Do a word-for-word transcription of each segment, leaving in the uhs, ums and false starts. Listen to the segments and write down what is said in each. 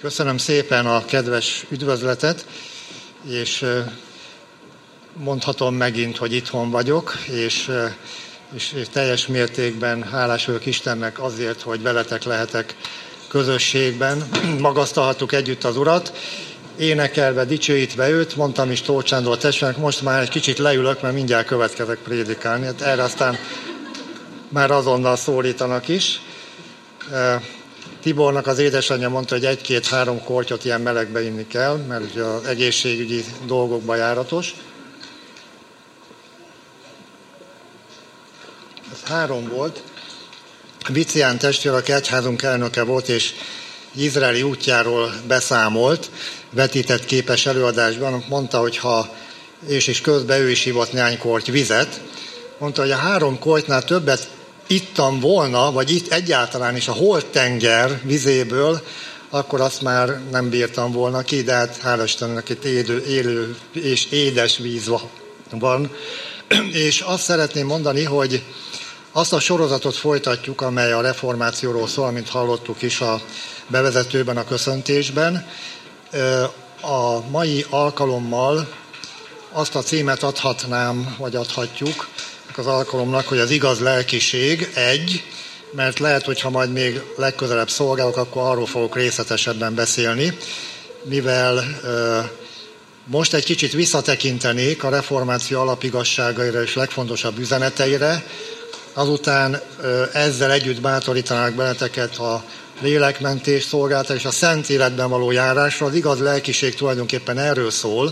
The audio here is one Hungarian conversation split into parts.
Köszönöm szépen a kedves üdvözletet, és mondhatom megint, hogy itthon vagyok, és, és teljes mértékben hálás vagyok Istennek azért, hogy veletek lehetek közösségben. Magasztalhattuk együtt az Urat, énekelve, dicsőítve őt, mondtam is Tóth Sándor testvérnek, most már egy kicsit leülök, mert mindjárt következek prédikálni. Hát erre aztán már azonnal szólítanak is. Tibornak az édesanyja mondta, hogy egy-két-három kortyot ilyen melegbe inni kell, mert ugye az egészségügyi dolgokba járatos. Ez három volt. Vicián testvér, aki egyházunk elnöke volt, és izraeli útjáról beszámolt, vetített képes előadásban, mondta, hogy ha, és, és közben ő is ivott néhány korty vizet, mondta, hogy a három kortynál többet ittam volna, vagy itt egyáltalán is a holtenger vizéből, akkor azt már nem bírtam volna ki, de hát hála Istennek itt élő, élő és édes víz van. És azt szeretném mondani, hogy azt a sorozatot folytatjuk, amely a reformációról szól, mint hallottuk is a bevezetőben, a köszöntésben. A mai alkalommal azt a címet adhatnám, vagy adhatjuk az alkalomnak, hogy az igaz lelkiség egy, mert lehet, hogyha majd még legközelebb szolgálok, akkor arról fogok részletesebben beszélni, mivel most egy kicsit visszatekintenék a reformáció alapigasságaira és legfontosabb üzeneteire, azután ezzel együtt bátorítanák benneteket a lélekmentés szolgálata és a szent életben való járásra. Az igaz lelkiség tulajdonképpen erről szól,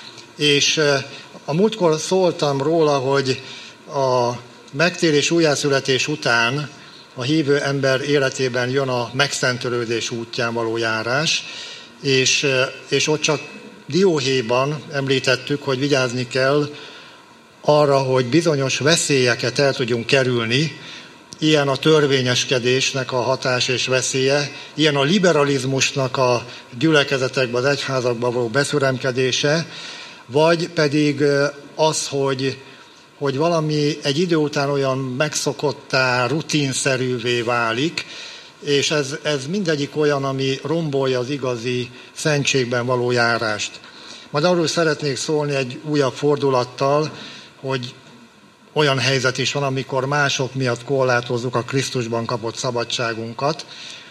és a múltkor szóltam róla, hogy a megtérés, újjászületés után a hívő ember életében jön a megszentelődés útján való járás, és, és ott csak dióhéjban említettük, hogy vigyázni kell arra, hogy bizonyos veszélyeket el tudjunk kerülni, ilyen a törvényeskedésnek a hatás és veszélye, ilyen a liberalizmusnak a gyülekezetekben, az egyházakban való beszüremkedése, vagy pedig az, hogy, hogy valami egy idő után olyan megszokottá, rutinszerűvé válik, és ez, ez mindegyik olyan, ami rombolja az igazi szentségben való járást. Majd arról szeretnék szólni egy újabb fordulattal, hogy olyan helyzet is van, amikor mások miatt korlátozzuk a Krisztusban kapott szabadságunkat,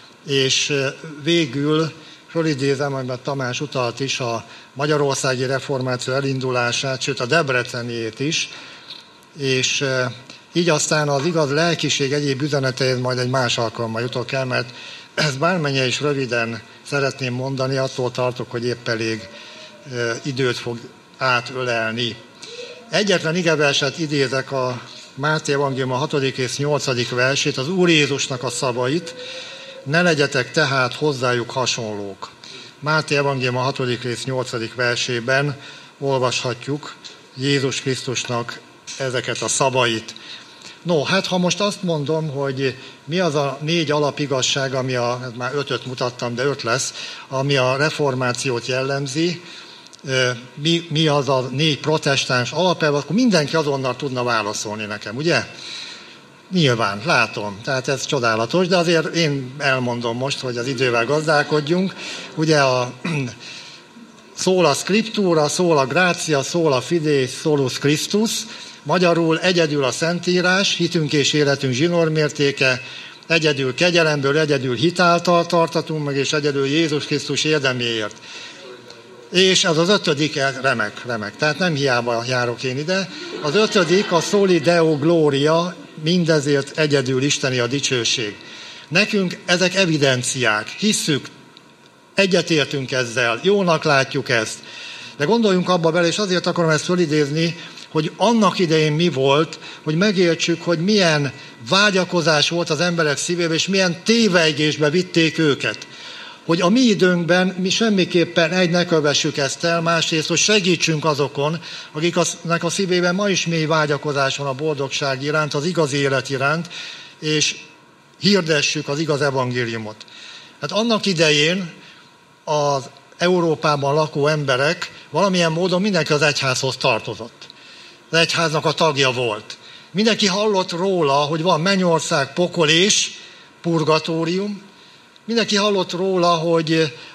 és végül fölidézem, amiben Tamás utalt is a magyarországi reformáció elindulását, sőt a debreceniét is, és így aztán az igaz lelkiség egyéb üzenetehez majd egy más alkalommal jutok el, mert ezt bármennyire is röviden szeretném mondani, attól tartok, hogy épp elég időt fog átölelni. Egyetlen igeverset idézek, a Máté evangélium a hatodik és nyolcadik versét, az Úr Jézusnak a szavait, ne legyetek tehát hozzájuk hasonlók. Máté evangélium a hatodik és nyolcadik versében olvashatjuk Jézus Krisztusnak ezeket a szavait. No, hát ha most azt mondom, hogy mi az a négy alapigasság, ami a, hát már ötöt mutattam, de öt lesz, ami a reformációt jellemzi, mi, mi az a négy protestáns alapelv, akkor mindenki azonnal tudna válaszolni nekem, ugye? Nyilván, látom, tehát ez csodálatos, de azért én elmondom most, hogy az idővel gazdálkodjunk. Ugye a szól a scriptura, szól a grácia, szól a fide, solus Christus, magyarul egyedül a Szentírás, hitünk és életünk zsinórmértéke, egyedül kegyelemből, egyedül hitáltal tartatunk meg, és egyedül Jézus Krisztus érdeméért. És az az ötödik, remek, remek, tehát nem hiába járok én ide. Az ötödik, a soli deo gloria, mindezért egyedül isteni a dicsőség. Nekünk ezek evidenciák, hisszük, egyetértünk ezzel, jónak látjuk ezt. De gondoljunk abba bele, és azért akarom ezt fölidézni, hogy annak idején mi volt, hogy megértsük, hogy milyen vágyakozás volt az emberek szívében, és milyen tévejgésbe vitték őket. Hogy a mi időnkben mi semmiképpen egy, ne kövessük ezt el, másrészt, hogy segítsünk azokon, akiknek a szívében ma is mély vágyakozás van a boldogság iránt, az igazi élet iránt, és hirdessük az igaz evangéliumot. Hát annak idején az Európában lakó emberek valamilyen módon mindenki az egyházhoz tartozott. Az egyháznak a tagja volt. Mindenki hallott róla, hogy van mennyország, pokol és purgatórium. Mindenki hallott róla, hogy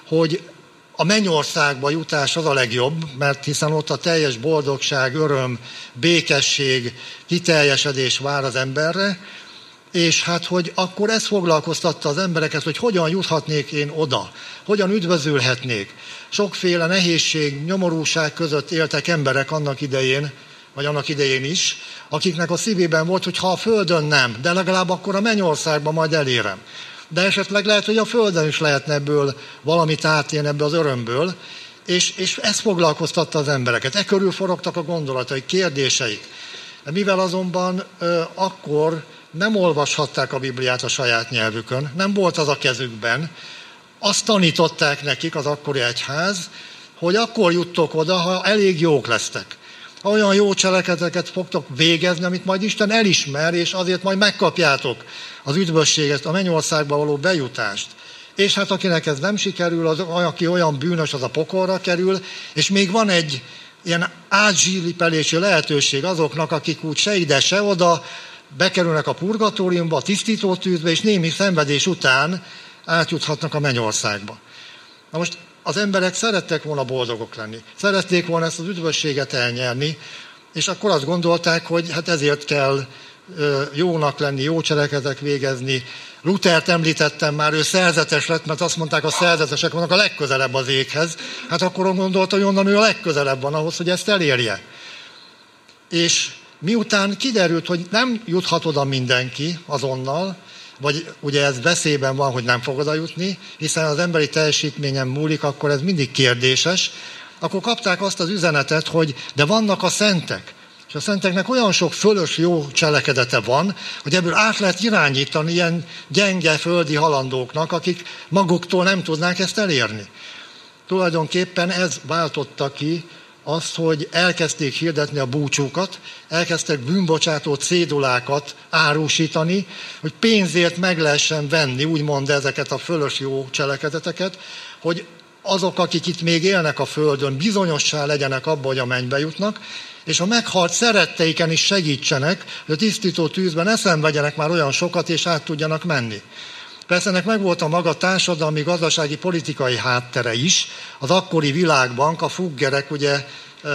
hogy a mennyországba jutás az a legjobb, mert hiszen ott a teljes boldogság, öröm, békesség, kiteljesedés vár az emberre, és hát, hogy akkor ez foglalkoztatta az embereket, hogy hogyan juthatnék én oda, hogyan üdvözülhetnék. Sokféle nehézség, nyomorúság között éltek emberek annak idején, vagy annak idején is, akiknek a szívében volt, hogy ha a földön nem, de legalább akkor a mennyországban majd elérem. De esetleg lehet, hogy a földön is lehetne ebből valamit átélni, ebből az örömből, és, és ez foglalkoztatta az embereket. E körül forogtak a gondolatai, kérdéseik. Mivel azonban ö, akkor nem olvashatták a Bibliát a saját nyelvükön, nem volt az a kezükben, azt tanították nekik az akkori egyház, hogy akkor juttok oda, ha elég jók lesztek. Ha olyan jó cselekedeteket fogtok végezni, amit majd Isten elismer, és azért majd megkapjátok az üdvösséget, a mennyországba való bejutást. És hát akinek ez nem sikerül, az, aki olyan bűnös, az a pokolra kerül, és még van egy ilyen átzsílipelési lehetőség azoknak, akik úgy se ide, se oda, bekerülnek a purgatóriumba, a tisztító tűzbe, és némi szenvedés után átjuthatnak a mennyországba. Na most az emberek szerettek volna boldogok lenni, szerették volna ezt az üdvösséget elnyerni, és akkor azt gondolták, hogy hát ezért kell jónak lenni, jó cselekedetek végezni. Luthert említettem már, ő szerzetes lett, mert azt mondták, a szerzetesek vannak a legközelebb az éghez. Hát akkor gondolta, hogy onnan ő a legközelebb van ahhoz, hogy ezt elérje. És miután kiderült, hogy nem juthat oda mindenki azonnal, vagy ugye ez veszélyben van, hogy nem fog oda jutni, hiszen az emberi teljesítményen múlik, akkor ez mindig kérdéses, akkor kapták azt az üzenetet, hogy de vannak a szentek, és a szenteknek olyan sok fölös jó cselekedete van, hogy ebből át lehet irányítani ilyen gyenge földi halandóknak, akik maguktól nem tudnák ezt elérni. Tulajdonképpen ez váltotta ki azt, hogy elkezdték hirdetni a búcsúkat, elkezdtek bűnbocsátó cédulákat árusítani, hogy pénzért meg lehessen venni, úgymond ezeket a fölös jó cselekedeteket, hogy azok, akik itt még élnek a földön, bizonyossá legyenek abba, hogy a mennybe jutnak, és a meghalt szeretteiken is segítsenek, hogy a tisztító tűzben ne szenvedjenek már olyan sokat, és át tudjanak menni. Persze ennek megvolt a maga társadalmi, gazdasági, politikai háttere is. Az akkori világbank, a Fuggerek ugye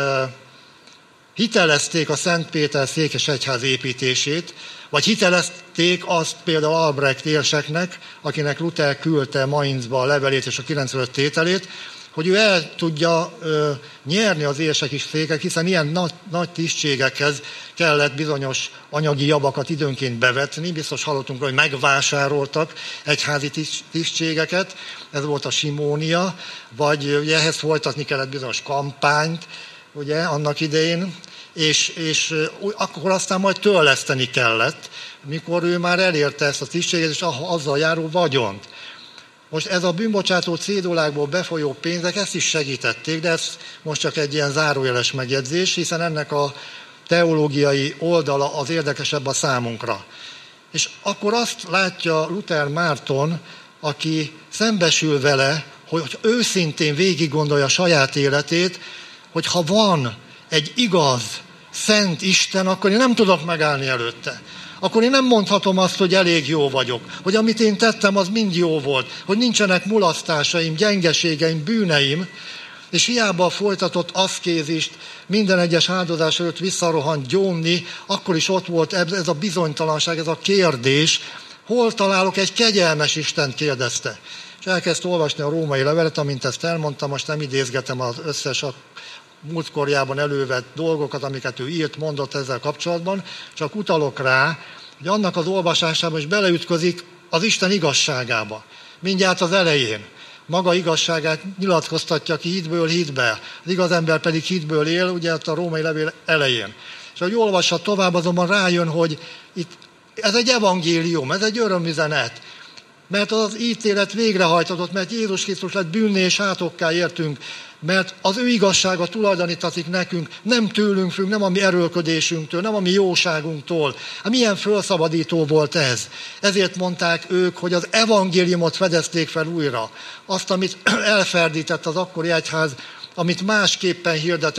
hitelezték a Szent Péter székesegyház építését, vagy hitelezték azt például Albrecht érseknek, akinek Luther küldte Mainzba a levelét és a kilencvenöt tételét, hogy ő el tudja ö, nyerni az érseki széket, hiszen ilyen nagy, nagy tisztségekhez kellett bizonyos anyagi javakat időnként bevetni. Biztos hallottunk, hogy megvásároltak egyházi tisztségeket, ez volt a simónia, vagy ugye, ehhez folytatni kellett bizonyos kampányt, ugye, annak idején, és, és akkor aztán majd törleszteni kellett, mikor ő már elérte ezt a tisztséget, és azzal járó vagyont. Most ez a bűnbocsátó cédulákból befolyó pénzek ezt is segítették, de ez most csak egy ilyen zárójeles megjegyzés, hiszen ennek a teológiai oldala az érdekesebb a számunkra. És akkor azt látja Luther Márton, aki szembesül vele, hogy őszintén végig gondolja a saját életét, hogy ha van egy igaz, szent Isten, akkor én nem tudok megállni előtte. Akkor én nem mondhatom azt, hogy elég jó vagyok, hogy amit én tettem, az mind jó volt, hogy nincsenek mulasztásaim, gyengeségeim, bűneim, és hiába folytatott aszkézist, minden egyes áldozás előtt visszarohant gyónni, akkor is ott volt ez a bizonytalanság, ez a kérdés, hol találok egy kegyelmes Istent, kérdezte. És elkezdte olvasni a római levelet, amint ezt elmondtam, most nem idézgetem az összes a múltkorjában elővett dolgokat, amiket ő írt, mondott ezzel kapcsolatban, csak utalok rá, hogy annak az olvasásában is beleütközik az Isten igazságába. Mindjárt az elején. Maga igazságát nyilatkoztatja ki hitből hitbe. Az igaz ember pedig hitből él, ugye a római levél elején. És ahogy olvassa tovább, azonban rájön, hogy itt ez egy evangélium, ez egy örömüzenet. Mert az ítélet végrehajtatott, mert Jézus Krisztus lett bűnné és hátokká értünk, mert az ő igazsága tulajdonítatik nekünk, nem tőlünk függ, nem a mi erőlködésünktől, nem a mi jóságunktól. Hát milyen felszabadító volt ez. Ezért mondták ők, hogy az evangéliumot fedezték fel újra. Azt, amit elferdített az akkori egyház, amit másképpen hirdetett,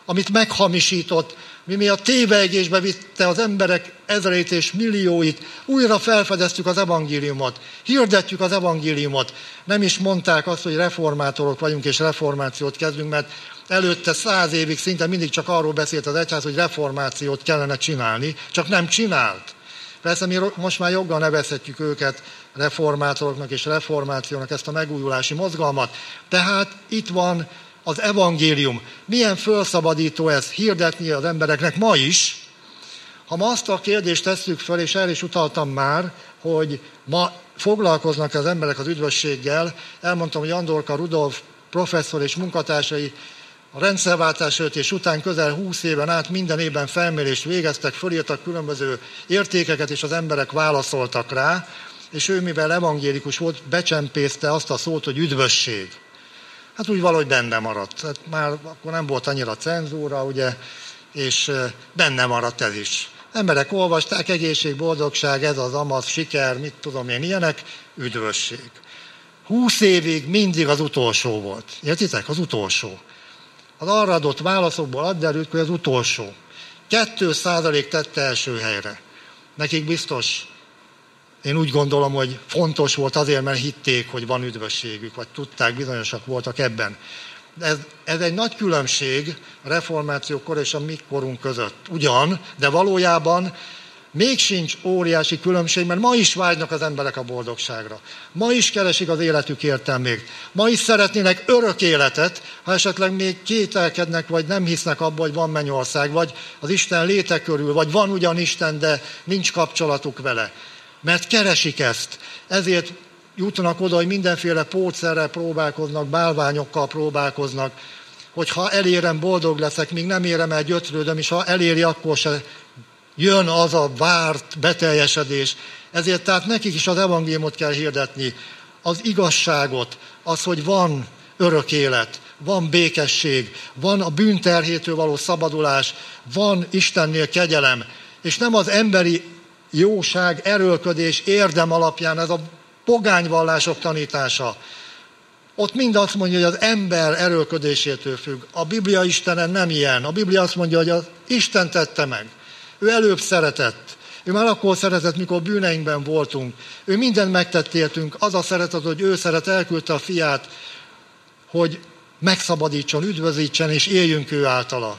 amit meghamisított, mi miatt tévegésbe vitte az emberek ezreit és millióit, újra felfedeztük az evangéliumot, hirdetjük az evangéliumot. Nem is mondták azt, hogy reformátorok vagyunk és reformációt kezdünk, mert előtte száz évig szinte mindig csak arról beszélt az egyház, hogy reformációt kellene csinálni, csak nem csinált. Persze mi most már joggal nevezhetjük őket reformátoroknak és reformációnak, ezt a megújulási mozgalmat. Tehát itt van az evangélium. Milyen felszabadító ez hirdetni az embereknek ma is. Ha ma azt a kérdést tesszük föl, és el is utaltam már, hogy ma foglalkoznak az emberek az üdvösséggel, elmondtam, hogy Andorka Rudolf professzor és munkatársai a rendszerváltás előtt és után közel húsz éven át minden évben felmérést végeztek, fölírtak különböző értékeket, és az emberek válaszoltak rá, és ő, mivel evangélikus volt, becsempészte azt a szót, hogy üdvösség. Hát úgy valahogy benne maradt. Hát már akkor nem volt annyira cenzúra, ugye, és benne maradt ez is. Emberek olvasták, egészség, boldogság, ez az amaz, siker, mit tudom én, ilyenek, üdvösség. Húsz évig mindig az utolsó volt. Értitek? Az utolsó. Az arra adott válaszokból ad derült, hogy az utolsó. Kettő százalék tette első helyre. Nekik biztos, én úgy gondolom, hogy fontos volt azért, mert hitték, hogy van üdvösségük, vagy tudták, bizonyosak voltak ebben. Ez, ez egy nagy különbség a reformációkor és a mi korunk között. Ugyan, de valójában még sincs óriási különbség, mert ma is vágynak az emberek a boldogságra. Ma is keresik az életük értelmét. Ma is szeretnének örök életet, ha esetleg még kételkednek, vagy nem hisznek abban, hogy van mennyország, vagy az Isten léte körül, vagy van ugyan Isten, de nincs kapcsolatuk vele. Mert keresik ezt. Ezért jutnak oda, hogy mindenféle pótszerrel próbálkoznak, bálványokkal próbálkoznak, hogy ha elérem, boldog leszek, míg nem érem el, gyötrődöm, és ha eléri, akkor se jön az a várt beteljesedés. Ezért tehát nekik is az evangéliumot kell hirdetni, az igazságot, az, hogy van örök élet, van békesség, van a bűnterhétől való szabadulás, van Istennél kegyelem, és nem az emberi jóság, erőlködés, érdem alapján, ez a pogányvallások tanítása. Ott mind azt mondja, hogy az ember erőlködésétől függ. A Biblia Istenen nem ilyen. A Biblia azt mondja, hogy az Isten tette meg. Ő előbb szeretett. Ő már akkor szeretett, mikor bűneinkben voltunk. Ő mindent megtett értünk. Az a szeretet, hogy ő szeret, elküldte a fiát, hogy megszabadítson, üdvözítsen, és éljünk ő általa.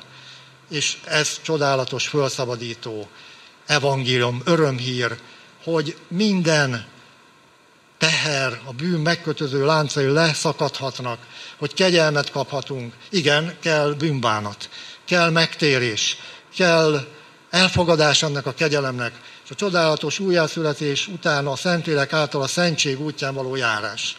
És ez csodálatos, fölszabadító evangélium, örömhír, hogy minden teher, a bűn megkötöző láncai leszakadhatnak, hogy kegyelmet kaphatunk. Igen, kell bűnbánat, kell megtérés, kell elfogadás ennek a kegyelemnek, és a csodálatos újjászületés után a Szentlélek által a szentség útján való járás.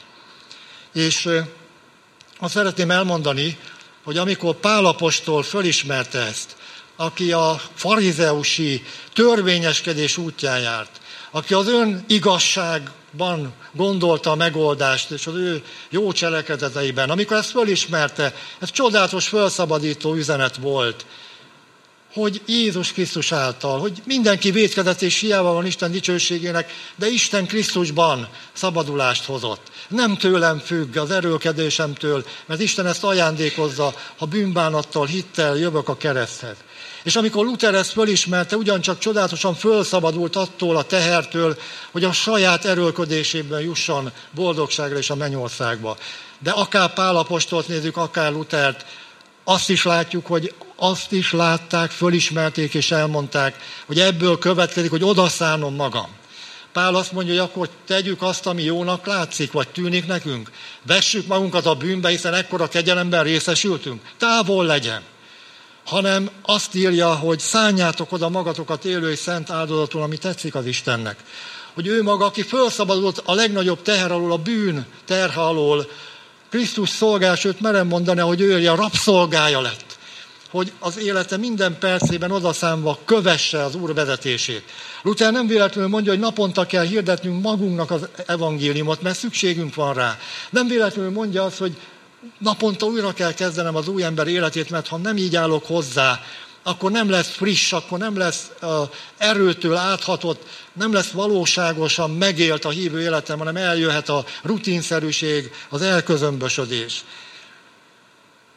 És azt szeretném elmondani, hogy amikor Pál apostol fölismerte ezt, aki a farizeusi törvényeskedés útján járt, aki az ön igazságban gondolta a megoldást, és az ő jó cselekedeteiben, amikor ezt fölismerte, ez csodálatos, felszabadító üzenet volt, hogy Jézus Krisztus által, hogy mindenki vétkezett és hiába van Isten dicsőségének, de Isten Krisztusban szabadulást hozott. Nem tőlem függ, az erőlkedésemtől, mert Isten ezt ajándékozza, ha bűnbánattal, hittel jövök a kereszthez. És amikor Luther ezt fölismerte, ugyancsak csodálatosan fölszabadult attól a tehertől, hogy a saját erőlködésében jusson boldogságra és a mennyországba. De akár Pál apostolt nézzük, akár Luthert, azt is látjuk, hogy azt is látták, fölismerték és elmondták, hogy ebből következik, hogy odaszánom magam. Pál azt mondja, hogy akkor tegyük azt, ami jónak látszik, vagy tűnik nekünk. Vessük magunkat a bűnbe, hiszen ekkora kegyelemben részesültünk. Távol legyen. Hanem azt írja, hogy szánjátok oda magatokat élő és szent áldozatul, ami tetszik az Istennek. Hogy ő maga, aki felszabadult a legnagyobb teher alól, a bűn terhe alól, Krisztus szolgál, sőt merem mondani, hogy ő a rabszolgája lett. Hogy az élete minden percében odaszámva kövesse az Úr vezetését. Luther nem véletlenül mondja, hogy naponta kell hirdetnünk magunknak az evangéliumot, mert szükségünk van rá. Nem véletlenül mondja azt, hogy naponta újra kell kezdenem az új ember életét, mert ha nem így állok hozzá, akkor nem lesz friss, akkor nem lesz uh, erőtől áthatott, nem lesz valóságosan megélt a hívő életem, hanem eljöhet a rutinszerűség, az elközömbösödés.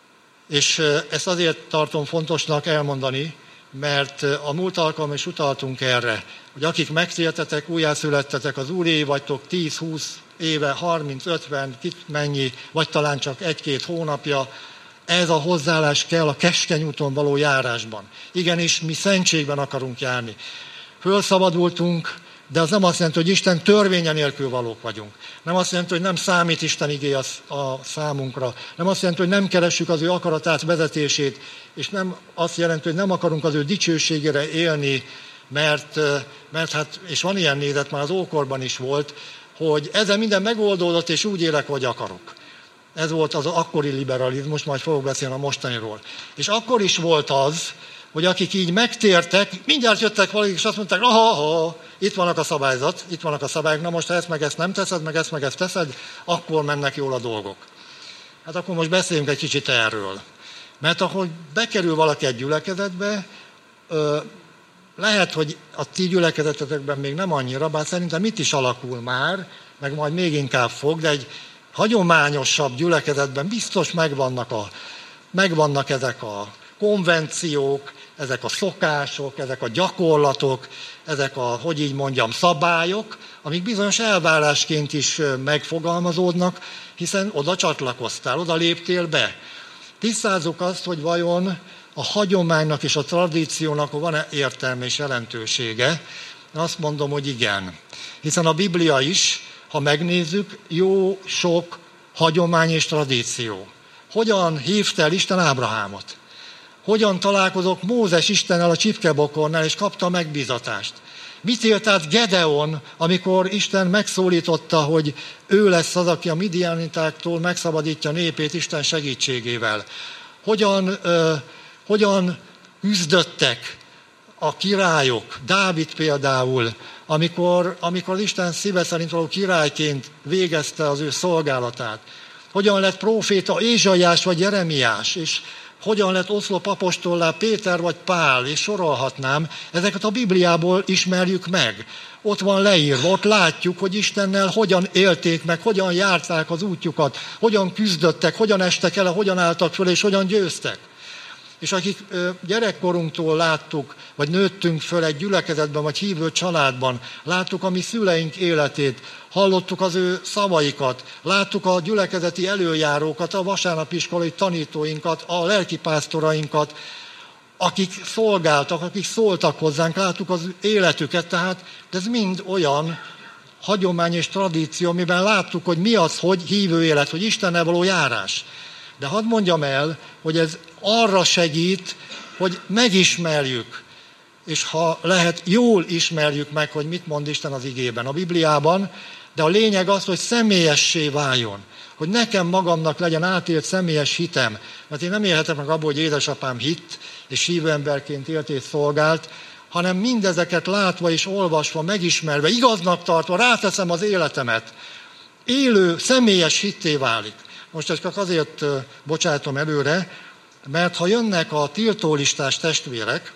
És ezt azért tartom fontosnak elmondani, mert a múlt alkalommal is utaltunk erre, hogy akik megtértetek, újjászülettetek, az Úré vagytok tíz-húsz éve, harminc, ötven, mennyi, vagy talán csak egy-két hónapja, ez a hozzáállás kell a keskeny úton való járásban. Igenis, mi szentségben akarunk járni. Fölszabadultunk, de az nem azt jelenti, hogy Isten törvénye nélkül valók vagyunk. Nem azt jelenti, hogy nem számít Isten igéje a számunkra. Nem azt jelenti, hogy nem keressük az ő akaratát, vezetését, és nem azt jelenti, hogy nem akarunk az ő dicsőségére élni, mert, mert hát, és van ilyen nézet, már az ókorban is volt, hogy ezzel minden megoldódott, és úgy élek, hogy akarok. Ez volt az akkori liberalizmus, majd fogok beszélni a mostaniról. És akkor is volt az, hogy akik így megtértek, mindjárt jöttek valakik, és azt mondták, aha, aha, itt vannak a szabályzat, itt vannak a szabályok, na most ha ezt meg ezt nem teszed, meg ezt meg ezt teszed, akkor mennek jól a dolgok. Hát akkor most beszéljünk egy kicsit erről. Mert ahogy bekerül valaki egy gyülekezetbe, lehet, hogy a ti gyülekezetetekben még nem annyira, bár szerintem itt is alakul már, meg majd még inkább fog, de egy hagyományosabb gyülekezetben biztos megvannak, a, megvannak ezek a konvenciók, ezek a szokások, ezek a gyakorlatok, ezek a, hogy így mondjam, szabályok, amik bizonyos elvárásként is megfogalmazódnak, hiszen oda csatlakoztál, oda léptél be. Tisztázzuk azt, hogy vajon a hagyománynak és a tradíciónak van-e értelme és jelentősége. Azt mondom, hogy igen. Hiszen a Biblia is, ha megnézzük, jó sok hagyomány és tradíció. Hogyan hívta el Isten Ábrahámot? Hogyan találkozok Mózes Istennel a csipkebokornál, és kapta a megbízatást? Mit élt át Gedeon, amikor Isten megszólította, hogy ő lesz az, aki a midianitáktól megszabadítja népét Isten segítségével? Hogyan, ö, hogyan küzdöttek a királyok, Dávid például, amikor, amikor Isten szíve szerint való királyként végezte az ő szolgálatát? Hogyan lett próféta Ézsaiás vagy Jeremiás, és hogyan lett oszlop apostollá Péter vagy Pál, és sorolhatnám, ezeket a Bibliából ismerjük meg. Ott van leírva, ott látjuk, hogy Istennel hogyan élték meg, hogyan járták az útjukat, hogyan küzdöttek, hogyan estek el, hogyan álltak föl, és hogyan győztek. És akik gyerekkorunktól láttuk, vagy nőttünk föl egy gyülekezetben, vagy hívő családban, láttuk a mi szüleink életét, hallottuk az ő szavaikat, láttuk a gyülekezeti előjárókat, a vasárnapiskolai tanítóinkat, a lelkipásztorainkat, akik szolgáltak, akik szóltak hozzánk, láttuk az életüket, tehát ez mind olyan hagyomány és tradíció, amiben láttuk, hogy mi az, hogy hívő élet, hogy Istennel való járás. De hadd mondjam el, hogy ez arra segít, hogy megismerjük, és ha lehet, jól ismerjük meg, hogy mit mond Isten az igében, a Bibliában, de a lényeg az, hogy személyessé váljon, hogy nekem magamnak legyen átélt személyes hitem, mert én nem élhetek meg abból, hogy édesapám hitt, és hívő emberként élt és szolgált, hanem mindezeket látva és olvasva, megismerve, igaznak tartva, ráteszem az életemet, élő, személyes hitté válik. Most ezt csak azért bocsátom előre, mert ha jönnek a tiltólistás testvérek,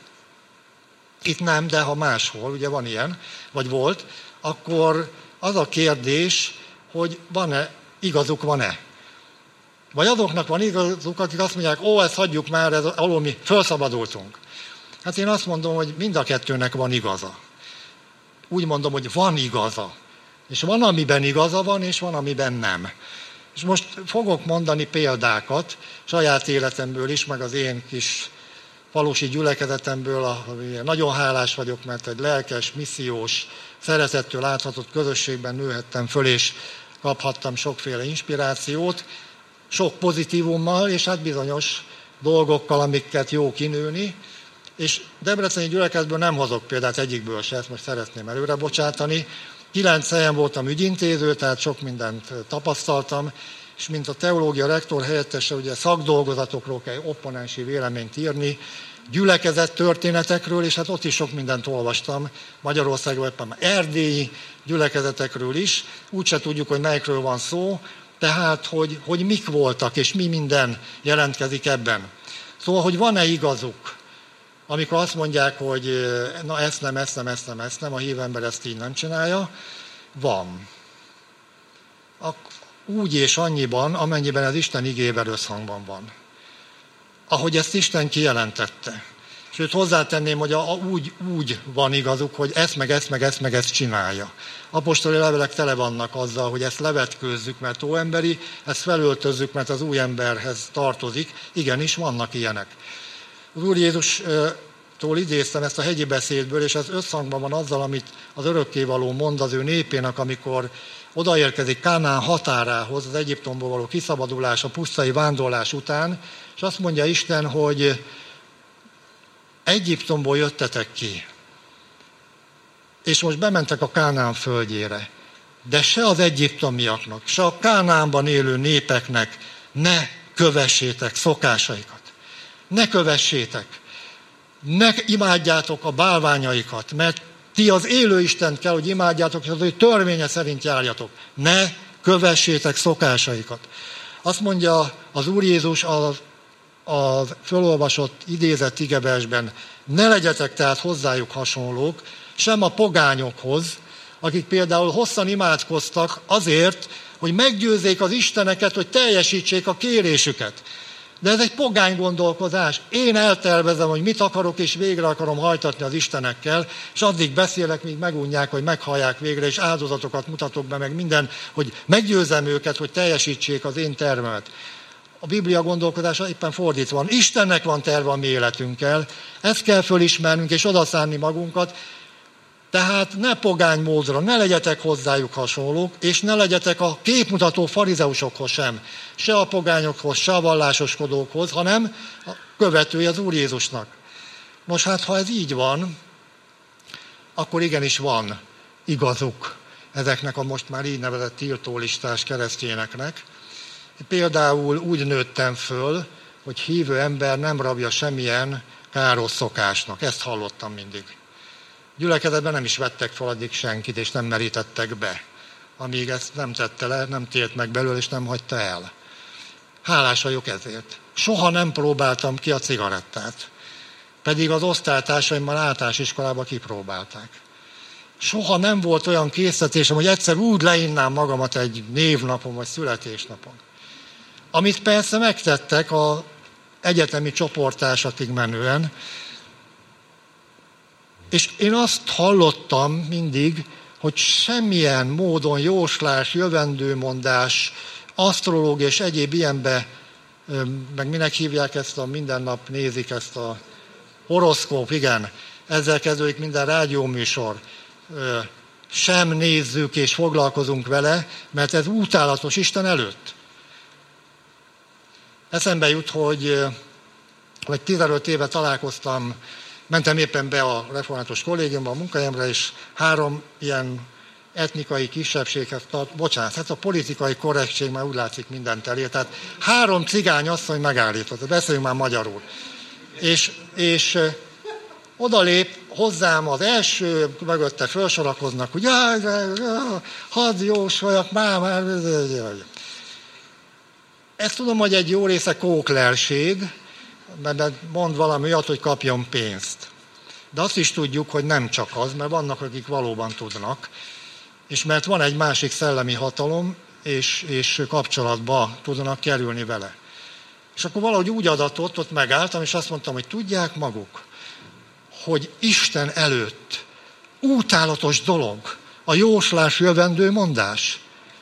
itt nem, de ha máshol, ugye van ilyen, vagy volt, akkor az a kérdés, hogy van-e, igazuk van-e. Vagy azoknak van igazuk, akik azt mondják, ó, ezt hagyjuk már, ez alól mi felszabadultunk. Hát én azt mondom, hogy mind a kettőnek van igaza. Úgy mondom, hogy van igaza. És van, amiben igaza van, és van, amiben nem. És most fogok mondani példákat saját életemből is, meg az én kis falusi gyülekezetemből, ahol nagyon hálás vagyok, mert egy lelkes, missziós, szeretettől áthatott közösségben nőhettem föl, és kaphattam sokféle inspirációt, sok pozitívummal, és hát bizonyos dolgokkal, amiket jó kinőni. És debreceni gyülekezetből nem hozok példát egyikből se, ezt most szeretném előre bocsátani. Kilenc helyen voltam ügyintéző, tehát sok mindent tapasztaltam, és mint a teológia rektor helyettese, ugye szakdolgozatokról kell opponensi véleményt írni, gyülekezet történetekről, és hát ott is sok mindent olvastam, Magyarországon éppen erdélyi gyülekezetekről is, úgyse tudjuk, hogy melyikről van szó, tehát, hogy, hogy mik voltak, és mi minden jelentkezik ebben. Szóval, hogy van-e igazuk, amikor azt mondják, hogy na ezt nem, ezt nem, ezt nem, ezt nem, a hívember ezt így nem csinálja, van. Úgy és annyiban, amennyiben az Isten igével összhangban van. ahogy ezt Isten kijelentette. Sőt, hozzátenném, hogy a, a, úgy, úgy van igazuk, hogy ezt meg ezt meg ezt meg ezt csinálja. Apostoli levelek tele vannak azzal, hogy ezt levetkőzzük, mert óemberi, ezt felöltözzük, mert az új emberhez tartozik. Igenis, vannak ilyenek. Az Úr Jézustól idéztem ezt a hegyi beszédből, és ez összhangban van azzal, amit az örökkévaló mond az ő népének, amikor odaérkezik Kánán határához, az Egyiptomból való kiszabadulás, a pusztai vándorlás után, és azt mondja Isten, hogy Egyiptomból jöttetek ki, és most bementek a Kánán földjére, de se az egyiptomiaknak, se a Kánánban élő népeknek ne kövessétek szokásaikat. Ne kövessétek, ne imádjátok a bálványaikat, mert ti az élő Istent kell, hogy imádjátok, és az ő törvénye szerint járjatok. Ne kövessétek szokásaikat. Azt mondja az Úr Jézus az, az fölolvasott idézett igeversben, ne legyetek tehát hozzájuk hasonlók, sem a pogányokhoz, akik például hosszan imádkoztak azért, hogy meggyőzzék az isteneket, hogy teljesítsék a kérésüket. De ez egy pogány gondolkodás. Én eltervezem, hogy mit akarok, és végre akarom hajtatni az istenekkel, és addig beszélek, míg megunják, hogy meghallják végre, és áldozatokat mutatok be, meg minden, hogy meggyőzem őket, hogy teljesítsék az én tervemet. A Biblia gondolkodása éppen fordítva van. Istennek van terve a mi életünkkel, ezt kell fölismernünk, és odaszánni magunkat. Tehát ne pogány módra, ne legyetek hozzájuk hasonlók, és ne legyetek a képmutató farizeusokhoz sem, se a pogányokhoz, se a vallásoskodókhoz, hanem a követői az Úr Jézusnak. Nos, hát ha ez így van, akkor igenis van igazuk ezeknek a most már így nevezett tiltólistás keresztényeknek. Például úgy nőttem föl, hogy hívő ember nem rabja semmilyen káros szokásnak. Ezt hallottam mindig. Gyülekezetben nem is vettek fel addig senkit, és nem merítettek be. Amíg ezt nem tette le, nem tért meg belőle, és nem hagyta el. Hálás vagyok ezért. Soha nem próbáltam ki a cigarettát. Pedig az osztálytársaimmal általános iskolába kipróbálták. Soha nem volt olyan késztetésem, hogy egyszer úgy leinnám magamat egy névnapon, vagy születésnapon. Amit persze megtettek az egyetemi csoporttársakig menően, és én azt hallottam mindig, hogy semmilyen módon jóslás, jövendőmondás, asztrológia és egyéb ilyenbe, meg minek hívják ezt a minden nap nézik ezt a horoszkóp, igen, ezzel kezdődik minden rádióműsor. Sem nézzük és foglalkozunk vele, mert ez utálatos Isten előtt. Eszembe jut, hogy, hogy tizenöt éve találkoztam, mentem éppen be a református kollégiumba, a munkahelyemre, és három ilyen etnikai kisebbséghez tart, bocsánat, hát a politikai korrektség már úgy látszik mindent elér, tehát három cigány asszony megállított, beszéljünk már magyarul. És, és odalép hozzám az első, mögötte felsorakoznak, hogy hadd jósoljak, már, már. Ezt tudom, hogy egy jó része kóklerség, mert mond valami olyat, hogy kapjon pénzt. De azt is tudjuk, hogy nem csak az, mert vannak, akik valóban tudnak, és mert van egy másik szellemi hatalom, és, és kapcsolatba tudnak kerülni vele. És akkor valahogy úgy adatott, ott megálltam, és azt mondtam, hogy tudják maguk, hogy Isten előtt utálatos dolog a jóslás jövendő mondás.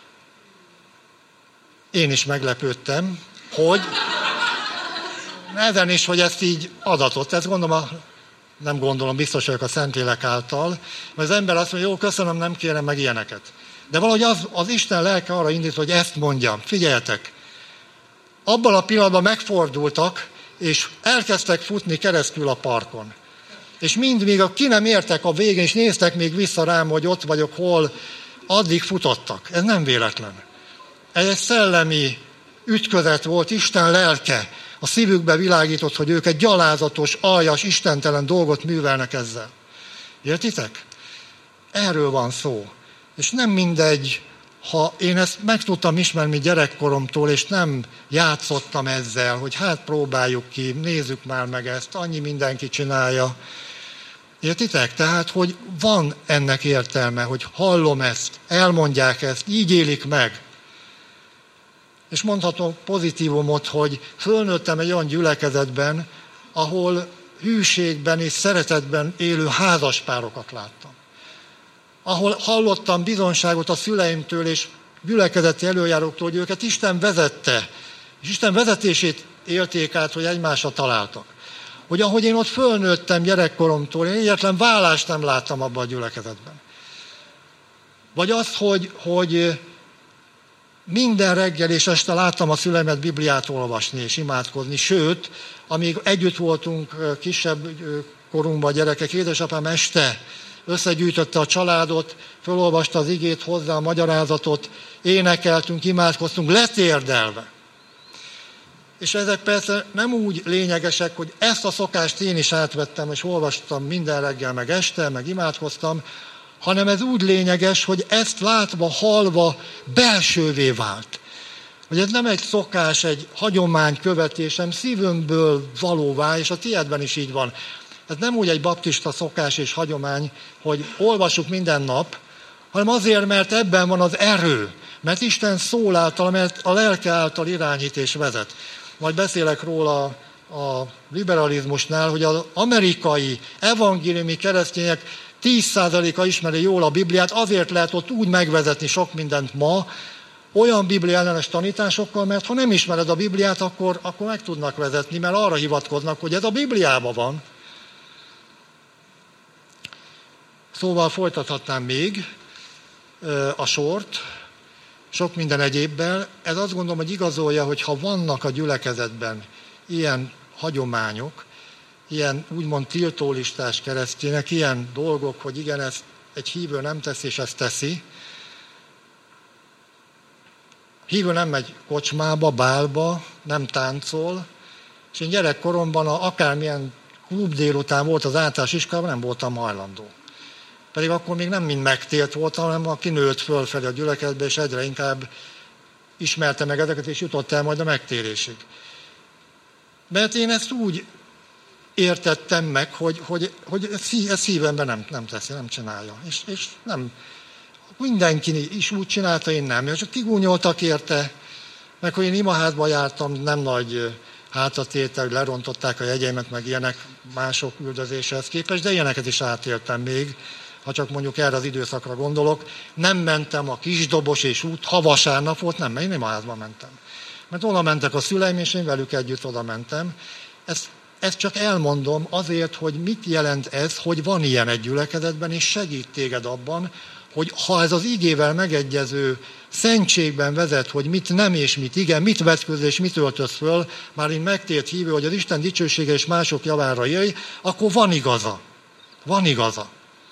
Én is meglepődtem, hogy ezen is, hogy ezt így adatott. Ezt gondolom, a, nem gondolom, biztos vagyok a Szentlélek által, mert az ember azt mondja, jó, köszönöm, nem kérem meg ilyeneket. De valahogy az, az Isten lelke arra indít, hogy ezt mondjam. Figyeljetek! Abban a pillanatban megfordultak, és elkezdtek futni keresztül a parkon. És mind még a ki nem értek a végén, és néztek még vissza rám, hogy ott vagyok, hol, addig futottak. Ez nem véletlen. Ez egy szellemi ütközet volt, Isten lelke a szívükbe világított, hogy ők egy gyalázatos, aljas, istentelen dolgot művelnek ezzel. Értitek? Erről van szó. És nem mindegy, ha én ezt meg tudtam ismerni gyerekkoromtól, és nem játszottam ezzel, hogy hát próbáljuk ki, nézzük már meg ezt, annyi mindenki csinálja. Értitek? Tehát, hogy van ennek értelme, hogy hallom ezt, elmondják ezt, így élik meg. és mondhatom pozitívumot, hogy fölnőttem egy olyan gyülekezetben, ahol hűségben és szeretetben élő házaspárokat láttam. Ahol hallottam bizonságot a szüleimtől és gyülekezeti előjáróktól, hogy őket Isten vezette, és Isten vezetését élték át, hogy egymásra találtak. Hogy ahogy én ott fölnőttem gyerekkoromtól, én egyetlen válást nem láttam abban a gyülekezetben. Vagy az, hogy, hogy minden reggel és este láttam a szüleimet Bibliát olvasni és imádkozni, sőt, amíg együtt voltunk kisebb korunkban gyerekek, édesapám este összegyűjtötte a családot, felolvasta az igét hozzá, a magyarázatot, énekeltünk, imádkoztunk, letérdelve. És ezek persze nem úgy lényegesek, hogy ezt a szokást én is átvettem, és olvastam minden reggel, meg este, meg imádkoztam, hanem ez úgy lényeges, hogy ezt látva, hallva belsővé vált. Hogy ez nem egy szokás, egy hagyomány követésem, szívünkből valóvá, és a tiédben is így van. Ez nem úgy egy baptista szokás és hagyomány, hogy olvassuk minden nap, hanem azért, mert ebben van az erő, mert Isten szól által, mert a lelke által irányít és vezet. Majd beszélek róla a liberalizmusnál, hogy az amerikai evangéliumi keresztények tíz százaléka ismeri jól a Bibliát, azért lehet ott úgy megvezetni sok mindent ma, olyan Biblia ellenes tanításokkal, mert ha nem ismered a Bibliát, akkor, akkor meg tudnak vezetni, mert arra hivatkoznak, hogy ez a Bibliában van. Szóval folytathatnám még a sort, sok minden egyébbel. Ez azt gondolom, hogy igazolja, hogy ha vannak a gyülekezetben ilyen hagyományok, ilyen úgymond tiltólistás keresztények, ilyen dolgok, hogy igen, ezt egy hívő nem teszi, és ezt teszi. Hívő nem megy kocsmába, bálba, nem táncol, és én gyerekkoromban a, akármilyen klub délután volt az általános iskolában, nem voltam hajlandó. Pedig akkor még nem mind megtért voltam, hanem aki nőtt fölfelé a gyülekezetbe, és egyre inkább ismerte meg ezeket, és jutott el majd a megtérésig. Mert én ezt úgy értettem meg, hogy, hogy, hogy ez szívemben nem, nem teszi, nem csinálja. És, és nem, mindenki is úgy csinálta, én nem. Csak kigúnyoltak érte, meg hogy én imaházba jártam, nem nagy hátratétel, hogy lerontották a jegyeimet, meg ilyenek mások üldözéshez képest, de ilyeneket is átéltem még, ha csak mondjuk erre az időszakra gondolok. Nem mentem a kisdobos és út, ha vasárnap volt, nem, én imaházba mentem. Mert oda mentek a szüleim, és én velük együtt oda mentem. Ezt, ezt csak elmondom azért, hogy mit jelent ez, hogy van ilyen egy gyülekezetben, és segít téged abban, hogy ha ez az igével megegyező szentségben vezet, hogy mit nem és mit igen, mit vetközöl és mit öltöz föl, már én megtért hívő, hogy az Isten dicsősége és mások javára jöjj, akkor van igaza. Van igaza.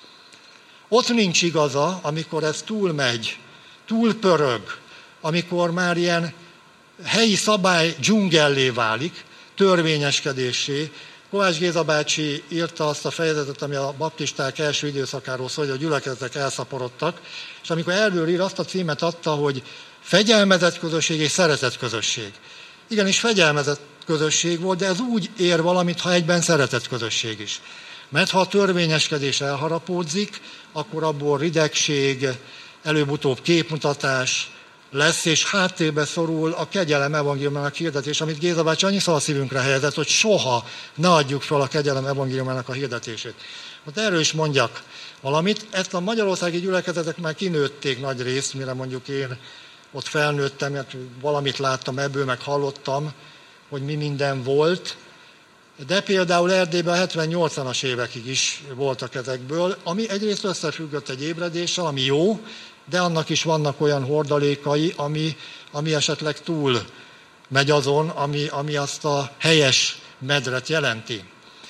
Ott nincs igaza, amikor ez túlmegy, túlpörög, amikor már ilyen helyi szabály dzsungellé válik, törvényeskedésé. Kovács Géza bácsi írta azt a fejezetet, ami a baptisták első időszakáról szól, hogy a gyülekezetek elszaporodtak, és amikor erről ír, azt a címet adta, hogy fegyelmezett közösség és szeretett közösség. Igenis fegyelmezett közösség volt, de ez úgy ér valamit, ha egyben szeretett közösség is. Mert ha a törvényeskedés elharapódzik, akkor abból ridegség, előbb-utóbb képmutatás lesz, és háttérbe szorul a kegyelem evangéliumának hirdetés, amit Géza bácsi annyiszor a szívünkre helyezett, hogy soha ne adjuk fel a kegyelem evangéliumának a hirdetését. Hát erről is mondjak valamit. Ezt a magyarországi gyülekezetek már kinőtték nagy részt, mire mondjuk én ott felnőttem, mert valamit láttam ebből, meg hallottam, hogy mi minden volt. De például Erdélyben a hetven-nyolcvanas évekig is voltak ezekből, ami egyrészt összefüggött egy ébredéssel, ami jó, de annak is vannak olyan hordalékai, ami, ami esetleg túl megy azon, ami, ami azt a helyes medret jelenti.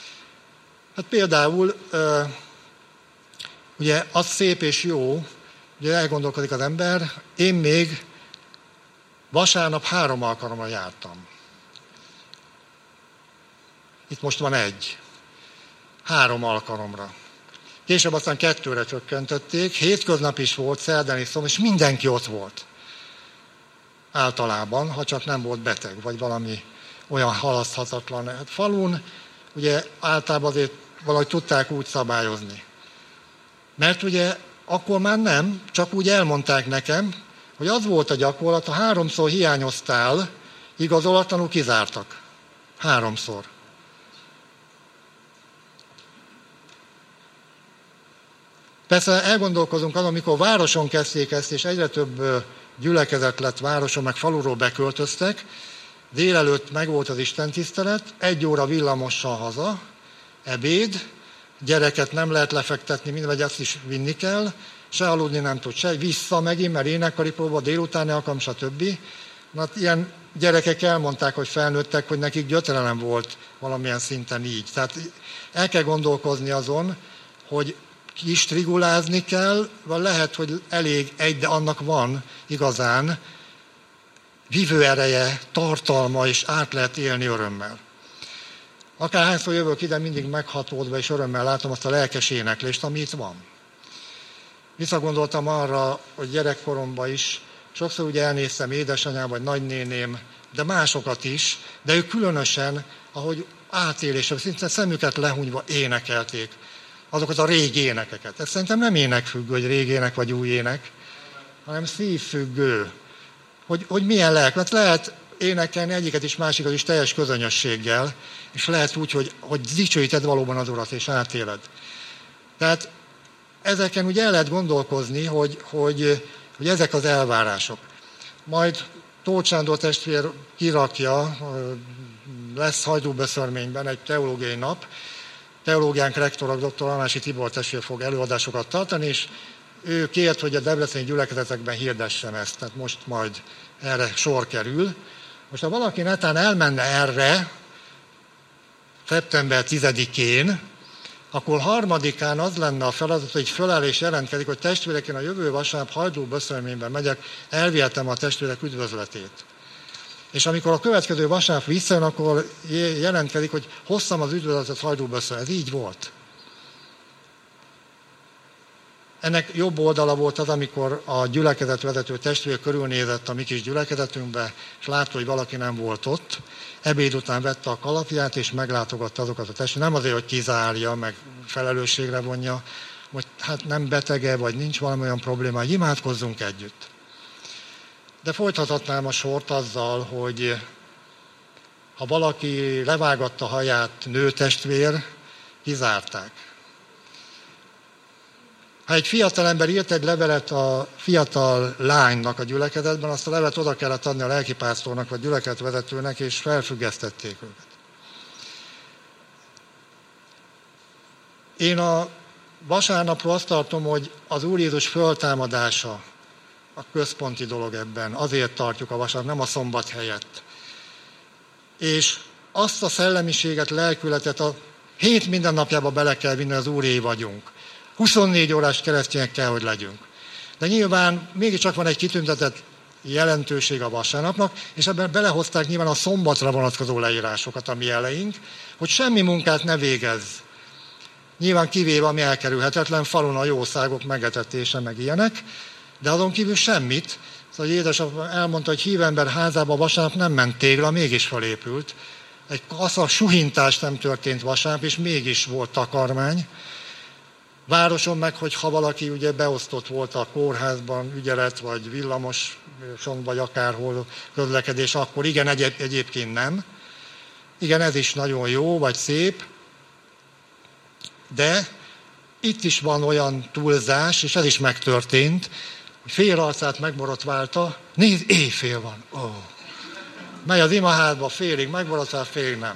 Hát például, ugye az szép és jó, ugye elgondolkodik az ember, én még vasárnap három alkalommal jártam. Itt most van egy. Három alkalomra. Később aztán kettőre csökkentették, hétköznap is volt, szerdán is szombat, és mindenki ott volt. Általában, ha csak nem volt beteg, vagy valami olyan halaszthatatlan. Hát falun ugye általában azért valahogy tudták úgy szabályozni. Mert ugye akkor már nem, csak úgy elmondták nekem, hogy az volt a gyakorlat, ha háromszor hiányoztál, igazolatlanul kizártak. Háromszor. Persze elgondolkozunk azon, amikor városon kezdték ezt, és egyre több gyülekezet lett városon, meg faluról beköltöztek, délelőtt megvolt az istentisztelet, egy óra villamossal haza, ebéd, gyereket nem lehet lefektetni, mindegy, azt is vinni kell, se aludni nem tud, se vissza megint, mert énekkari próba, délutáni alkalom, stb. Na, ilyen gyerekek elmondták, hogy felnőttek, hogy nekik gyötrelem volt valamilyen szinten így. Tehát el kell gondolkozni azon, hogy kis trigulázni kell, vagy lehet, hogy elég egy, de annak van igazán vívő ereje, tartalma, és át lehet élni örömmel. Akárhányszor jövök ide, mindig meghatódva, és örömmel látom azt a lelkes éneklést, ami itt van. Visszagondoltam arra, hogy gyerekkoromban is sokszor ugye elnéztem édesanyám vagy nagynéném, de másokat is, de ők különösen, ahogy átélések, szinte szemüket lehunyva énekelték azokat a régi énekeket. Ez szerintem nem énekfüggő, hogy régi ének vagy új ének, hanem szívfüggő. Hogy, hogy milyen lelk. Mert lehet énekelni egyiket is, másikat is teljes közönyösséggel, és lehet úgy, hogy, hogy dicsőíted valóban az Urat, és átéled. Tehát ezeken ugye el lehet gondolkozni, hogy, hogy, hogy ezek az elvárások. Majd Tóth Sándor testvér kirakja, lesz Hajdúböszörményben egy teológiai nap, teológiánk rektora, doktor Almási Tibor testvér fog előadásokat tartani, és ő kért, hogy a debreceni gyülekezetekben hirdessen ezt, tehát most majd erre sor kerül. Most ha valaki netán elmenne erre, szeptember tizedikén, akkor harmadikán az lenne a feladat, hogy föláll és jelentkezik, hogy testvérek, én a jövő vasárnap Hajdúböszörményben megyek, elvihetem a testvérek üdvözletét. És amikor a következő vasárnap visszajön, akkor jelentkezik, hogy hoztam az üdvözletet Hajdúböszörményben. Ez így volt. Ennek jobb oldala volt az, amikor a gyülekezetvezető testvér körülnézett a mi kis gyülekezetünkbe, és látta, hogy valaki nem volt ott. Ebéd után vette a kalapját, és meglátogatta azokat a testvéreket. Nem azért, hogy kizárja, meg felelősségre vonja, hogy hát nem betege, vagy nincs valami olyan probléma, hogy imádkozzunk együtt. De folytathatnám a sort azzal, hogy ha valaki levágatta haját nőtestvér, kizárták. Ha egy fiatal ember írt egy levelet a fiatal lánynak a gyülekezetben, azt a levelet oda kellett adni a lelkipásztornak vagy gyülekezetvezetőnek, és felfüggesztették őket. Én a vasárnapról azt tartom, hogy az Úr Jézus föltámadása a központi dolog ebben. Azért tartjuk a vasárnap, nem a szombat helyett. És azt a szellemiséget, lelkületet a hét mindennapjába bele kell vinni, az Úré vagyunk. huszonnégy órás keresztények kell, hogy legyünk. De nyilván mégiscsak van egy kitüntetett jelentőség a vasárnapnak, és ebben belehozták nyilván a szombatra vonatkozó leírásokat a mi eleink, hogy semmi munkát ne végezz. Nyilván kivéve, ami elkerülhetetlen, falun a jószágok megetetése, meg ilyenek, de azon kívül semmit. Szóval édesapám elmondta, hogy hívember házába vasárnap nem ment tégla, mégis felépült. Egy kasza suhintás nem történt vasárnap, és mégis volt takarmány. Városon meg, hogy ha valaki ugye beosztott volt a kórházban, ügyelet, vagy villamoson, vagy akárhol közlekedés, akkor igen, egyéb, egyébként nem. Igen, ez is nagyon jó, vagy szép, de itt is van olyan túlzás, és ez is megtörtént, hogy fél arcát megborotválta, nézd, éjfél van. Oh. Megy az imaházba, félig megborotvál, félig nem.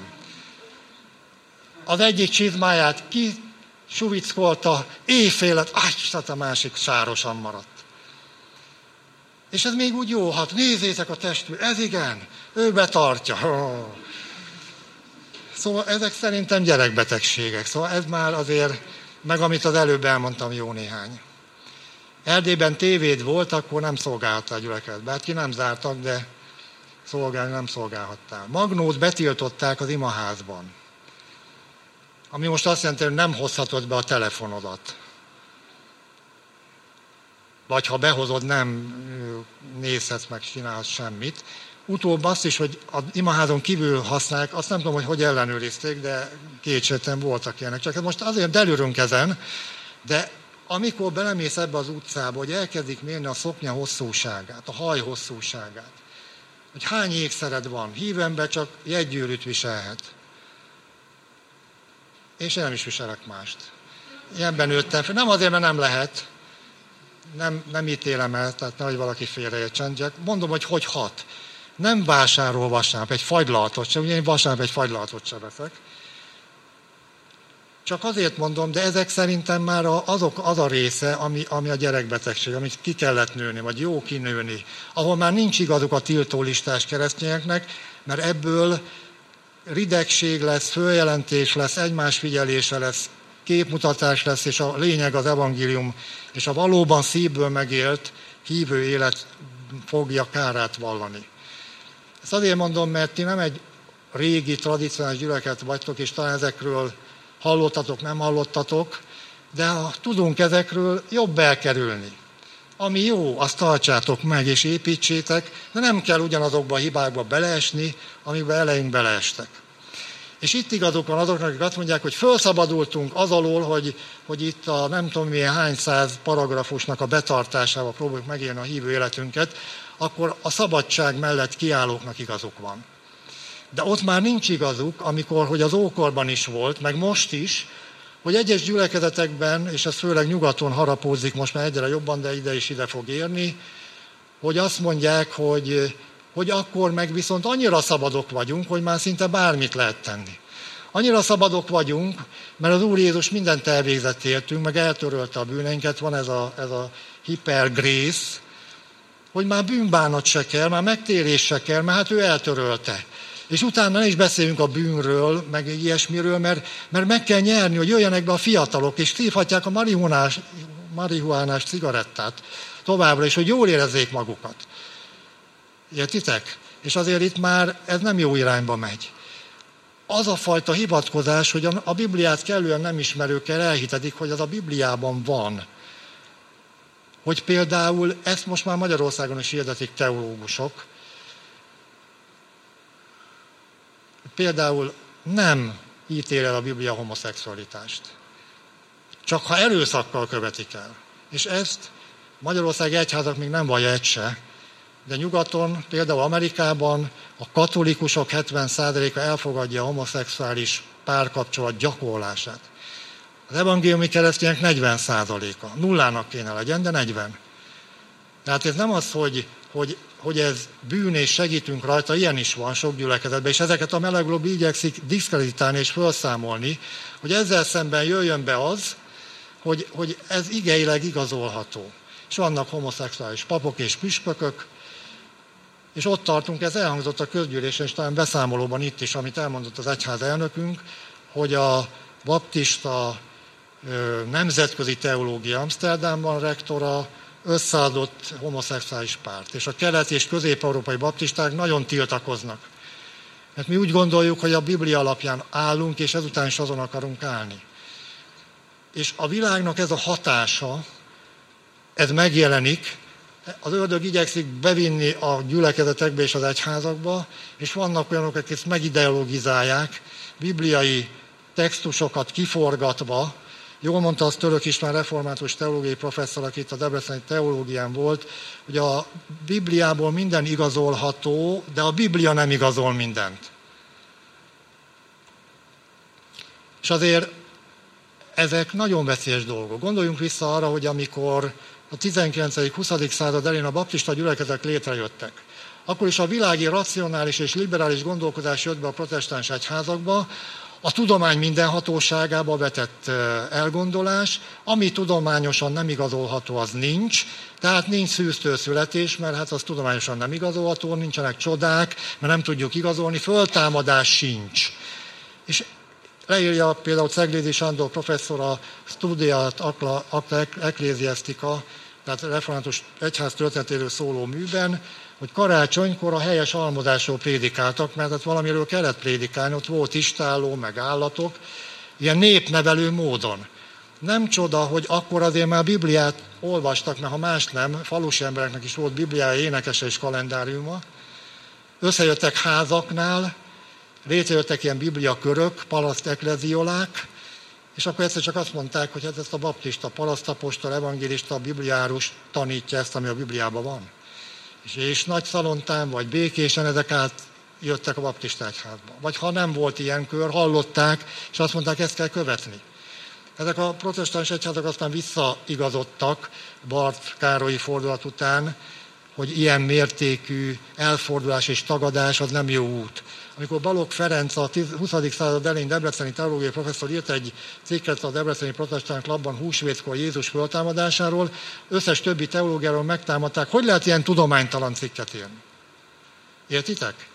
Az egyik csizmáját ki suvickolta, éjfél lett, ágy, a másik sárosan maradt. És ez még úgy jó, hát nézzétek a testvér, ez igen, ő betartja. Oh. Szóval ezek szerintem gyerekbetegségek, szóval ez már azért, meg amit az előbb elmondtam, jó néhány. Erdélyben tévéd volt, akkor nem szolgálhattál gyülekezetbe. Hát ki nem zártak, de szolgálni nem szolgálhattál. Magnót betiltották az imaházban. Ami most azt jelenti, hogy nem hozhatod be a telefonodat. Vagy ha behozod, nem nézhetsz meg, csinálhatsz semmit. Utóbb azt is, hogy az imaházon kívül használják, azt nem tudom, hogy hogy ellenőrizték, de kétségtelen voltak ilyenek. Csak most azért delürünk ezen, de amikor belemész ebbe az utcába, hogy elkezdik mérni a szoknya hosszúságát, a haj hosszúságát, hogy hány ékszered van, hív ember csak jegygyűrűt viselhet. És én nem is viselek mást. Ilyenben nőttem fel. Nem azért, mert nem lehet. Nem, nem ítélem el, tehát nehogy valaki félreértsen. Mondom, hogy hogy hat. Nem vásárol vasárnap egy fagylaltot sem, ugye én vasárnap egy fagylaltot sem veszek. Csak azért mondom, de ezek szerintem már azok, az a része, ami, ami a gyerekbetegség, amit ki kellett nőni, vagy jó kinőni, ahol már nincs igazuk a tiltólistás keresztényeknek, mert ebből ridegség lesz, följelentés lesz, egymás figyelése lesz, képmutatás lesz, és a lényeg az evangélium, és a valóban szívből megélt hívő élet fogja kárát vallani. Ezt azért mondom, mert ti nem egy régi, tradicionális gyülekezet vagytok, és talán ezekről hallottatok, nem hallottatok, de ha tudunk ezekről, jobb elkerülni. Ami jó, azt tartsátok meg és építsétek, de nem kell ugyanazokba a hibákba beleesni, amikbe elején beleestek. És itt igazuk van azoknak, akik azt mondják, hogy felszabadultunk az alól, hogy, hogy itt a nem tudom milyen hány száz paragrafusnak a betartásával próbáljuk megélni a hívő életünket, akkor a szabadság mellett kiállóknak igazuk van. De ott már nincs igazuk, amikor, hogy az ókorban is volt, meg most is, hogy egyes gyülekezetekben, és ez főleg nyugaton harapózik most már egyre jobban, de ide is ide fog érni, hogy azt mondják, hogy, hogy akkor meg viszont annyira szabadok vagyunk, hogy már szinte bármit lehet tenni. Annyira szabadok vagyunk, mert az Úr Jézus mindent elvégzett értünk, meg eltörölte a bűneinket, van ez a, ez a hipergrész, hogy már bűnbánat se kell, már megtérés se kell, mert hát ő eltörölte. És utána ne is beszéljünk a bűnről, meg ilyesmiről, mert, mert meg kell nyerni, hogy jöjjenek be a fiatalok, és szívhatják a marihuánás, marihuánás cigarettát továbbra is, hogy jól érezzék magukat. Értitek? És azért itt már ez nem jó irányba megy. Az a fajta hivatkozás, hogy a Bibliát kellően nem ismerőkkel elhitetik, hogy az a Bibliában van. Hogy például ezt most már Magyarországon is hirdetik teológusok, például nem ítél el a Biblia homoszexualitást. Csak ha erőszakkal követik el. És ezt Magyarország egyházak még nem vallja egy se, de nyugaton, például Amerikában a katolikusok hetven százaléka elfogadja a homoszexuális párkapcsolat gyakorlását. Az evangéliumi keresztények negyven százaléka. Nullának kéne legyen, de negyven. Tehát ez nem az, hogy, hogy, hogy ez bűn és segítünk rajta, ilyen is van sok gyülekezetben, és ezeket a meleg lobby igyekszik diszkreditálni és felszámolni, hogy ezzel szemben jöjjön be az, hogy, hogy ez igeileg igazolható. És vannak homoszexuális papok és püspökök, és ott tartunk, ez elhangzott a közgyűlésen, és talán beszámolóban itt is, amit elmondott az egyház elnökünk, hogy a baptista nemzetközi teológia Amsterdamban rektora összeadott homoszexuális párt. És a kelet- és közép-európai baptisták nagyon tiltakoznak. Mert mi úgy gondoljuk, hogy a Biblia alapján állunk, és ezután is azon akarunk állni. És a világnak ez a hatása, ez megjelenik, az ördög igyekszik bevinni a gyülekezetekbe és az egyházakba, és vannak olyanok, akik ezt megideologizálják, bibliai textusokat kiforgatva. Jól mondta az Török István református teológiai professzor, aki itt a debreceni teológián volt, hogy a Bibliából minden igazolható, de a Biblia nem igazol mindent. És azért ezek nagyon veszélyes dolgok. Gondoljunk vissza arra, hogy amikor a tizenkilencedik-huszadik század elején a baptista gyülekezetek létrejöttek, akkor is a világi racionális és liberális gondolkodás jött be a protestáns egyházakba, a tudomány mindenhatóságába vetett elgondolás, ami tudományosan nem igazolható, az nincs, tehát nincs szűztől születés, mert hát az tudományosan nem igazolható, nincsenek csodák, mert nem tudjuk igazolni, föltámadás sincs. És leírja például Ceglédi Sándor professzor a Studiat Acta Ecclesiastica, tehát református egyház történetéről szóló műben, hogy karácsonykor a helyes almozásról prédikáltak, mert ott valamiről kellett prédikálni, ott volt istálló, meg állatok, ilyen népnevelő módon. Nem csoda, hogy akkor azért már Bibliát olvastak, mert ha más nem, falusi embereknek is volt Bibliája, énekese és kalendáriuma. Összejöttek házaknál, létrejöttek ilyen bibliakörök, paraszt ekleziolák, És akkor egyszer csak azt mondták, hogy hát ezt a baptista, parasztapostol, evangélista, bibliárus tanítja ezt, ami a Bibliában van. És, és Nagy Szalontán, vagy Békésen ezek át jöttek a baptista egyházba. Vagy ha nem volt ilyen kör, hallották, és azt mondták, ezt kell követni. Ezek a protestáns egyházak aztán visszaigazodtak Barth Károlyi fordulat után, hogy ilyen mértékű elfordulás és tagadás az nem jó út. Amikor Balogh Ferenc a huszadik század elején debreceni teológiai professzor írt egy cikket a Debreceni Protestáns Lapban húsvétkor Jézus föltámadásáról, összes többi teológiáról megtámadták, hogy lehet ilyen tudománytalan cikket írni. Értitek?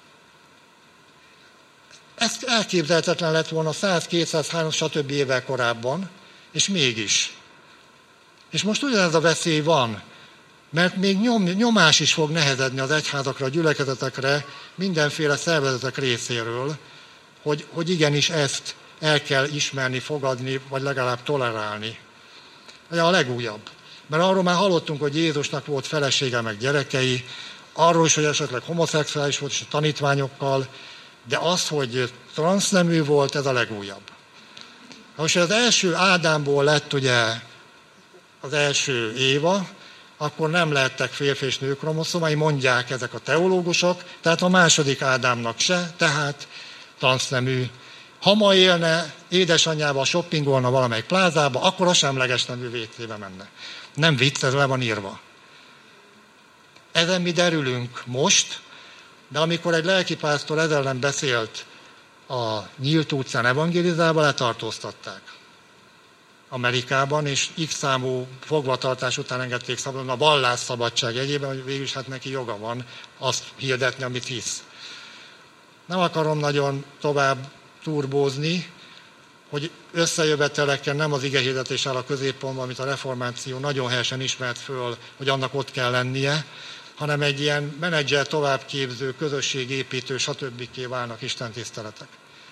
Ez elképzelhetetlen lett volna száz, kétszáz, háromszáz, stb. Évvel korábban, és mégis. És most ugyanez a veszély van, mert még nyom, nyomás is fog nehezedni az egyházakra, a gyülekezetekre, mindenféle szervezetek részéről, hogy, hogy igenis ezt el kell ismerni, fogadni, vagy legalább tolerálni. A legújabb. Mert arról már hallottunk, hogy Jézusnak volt felesége, meg gyerekei, arról is, hogy esetleg homoszexuális volt, és a tanítványokkal, de az, hogy transznemű volt, ez a legújabb. Most az első Ádámból lett ugye az első Éva, akkor nem lehettek férfi és nő kromoszomái, mondják ezek a teológusok, tehát a második Ádámnak se, tehát transznemű. Ha ma élne, édesanyjával shoppingolna valamelyik plázába, akkor a semleges nemű vécébe menne. Nem vicc, ez le van írva. Ezen mi derülünk most, de amikor egy lelkipásztor ez ellen beszélt a Nyílt utcán evangélizálva, letartóztatták. Amerikában, és x számú fogvatartás után engedték szabadon a vallásszabadság egyében, hogy végül is hát neki joga van azt hirdetni, amit hisz. Nem akarom nagyon tovább turbózni, hogy összejöveteleken nem az igehirdetés áll a középpontban, amit a reformáció nagyon helyesen ismert föl, hogy annak ott kell lennie, hanem egy ilyen menedzser, továbbképző, közösségépítő, stb. Válnak istentiszteletek.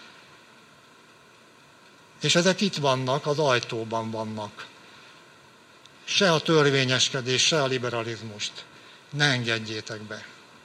És ezek itt vannak, az ajtóban vannak. Se a törvényeskedés, se a liberalizmust. Ne engedjétek be.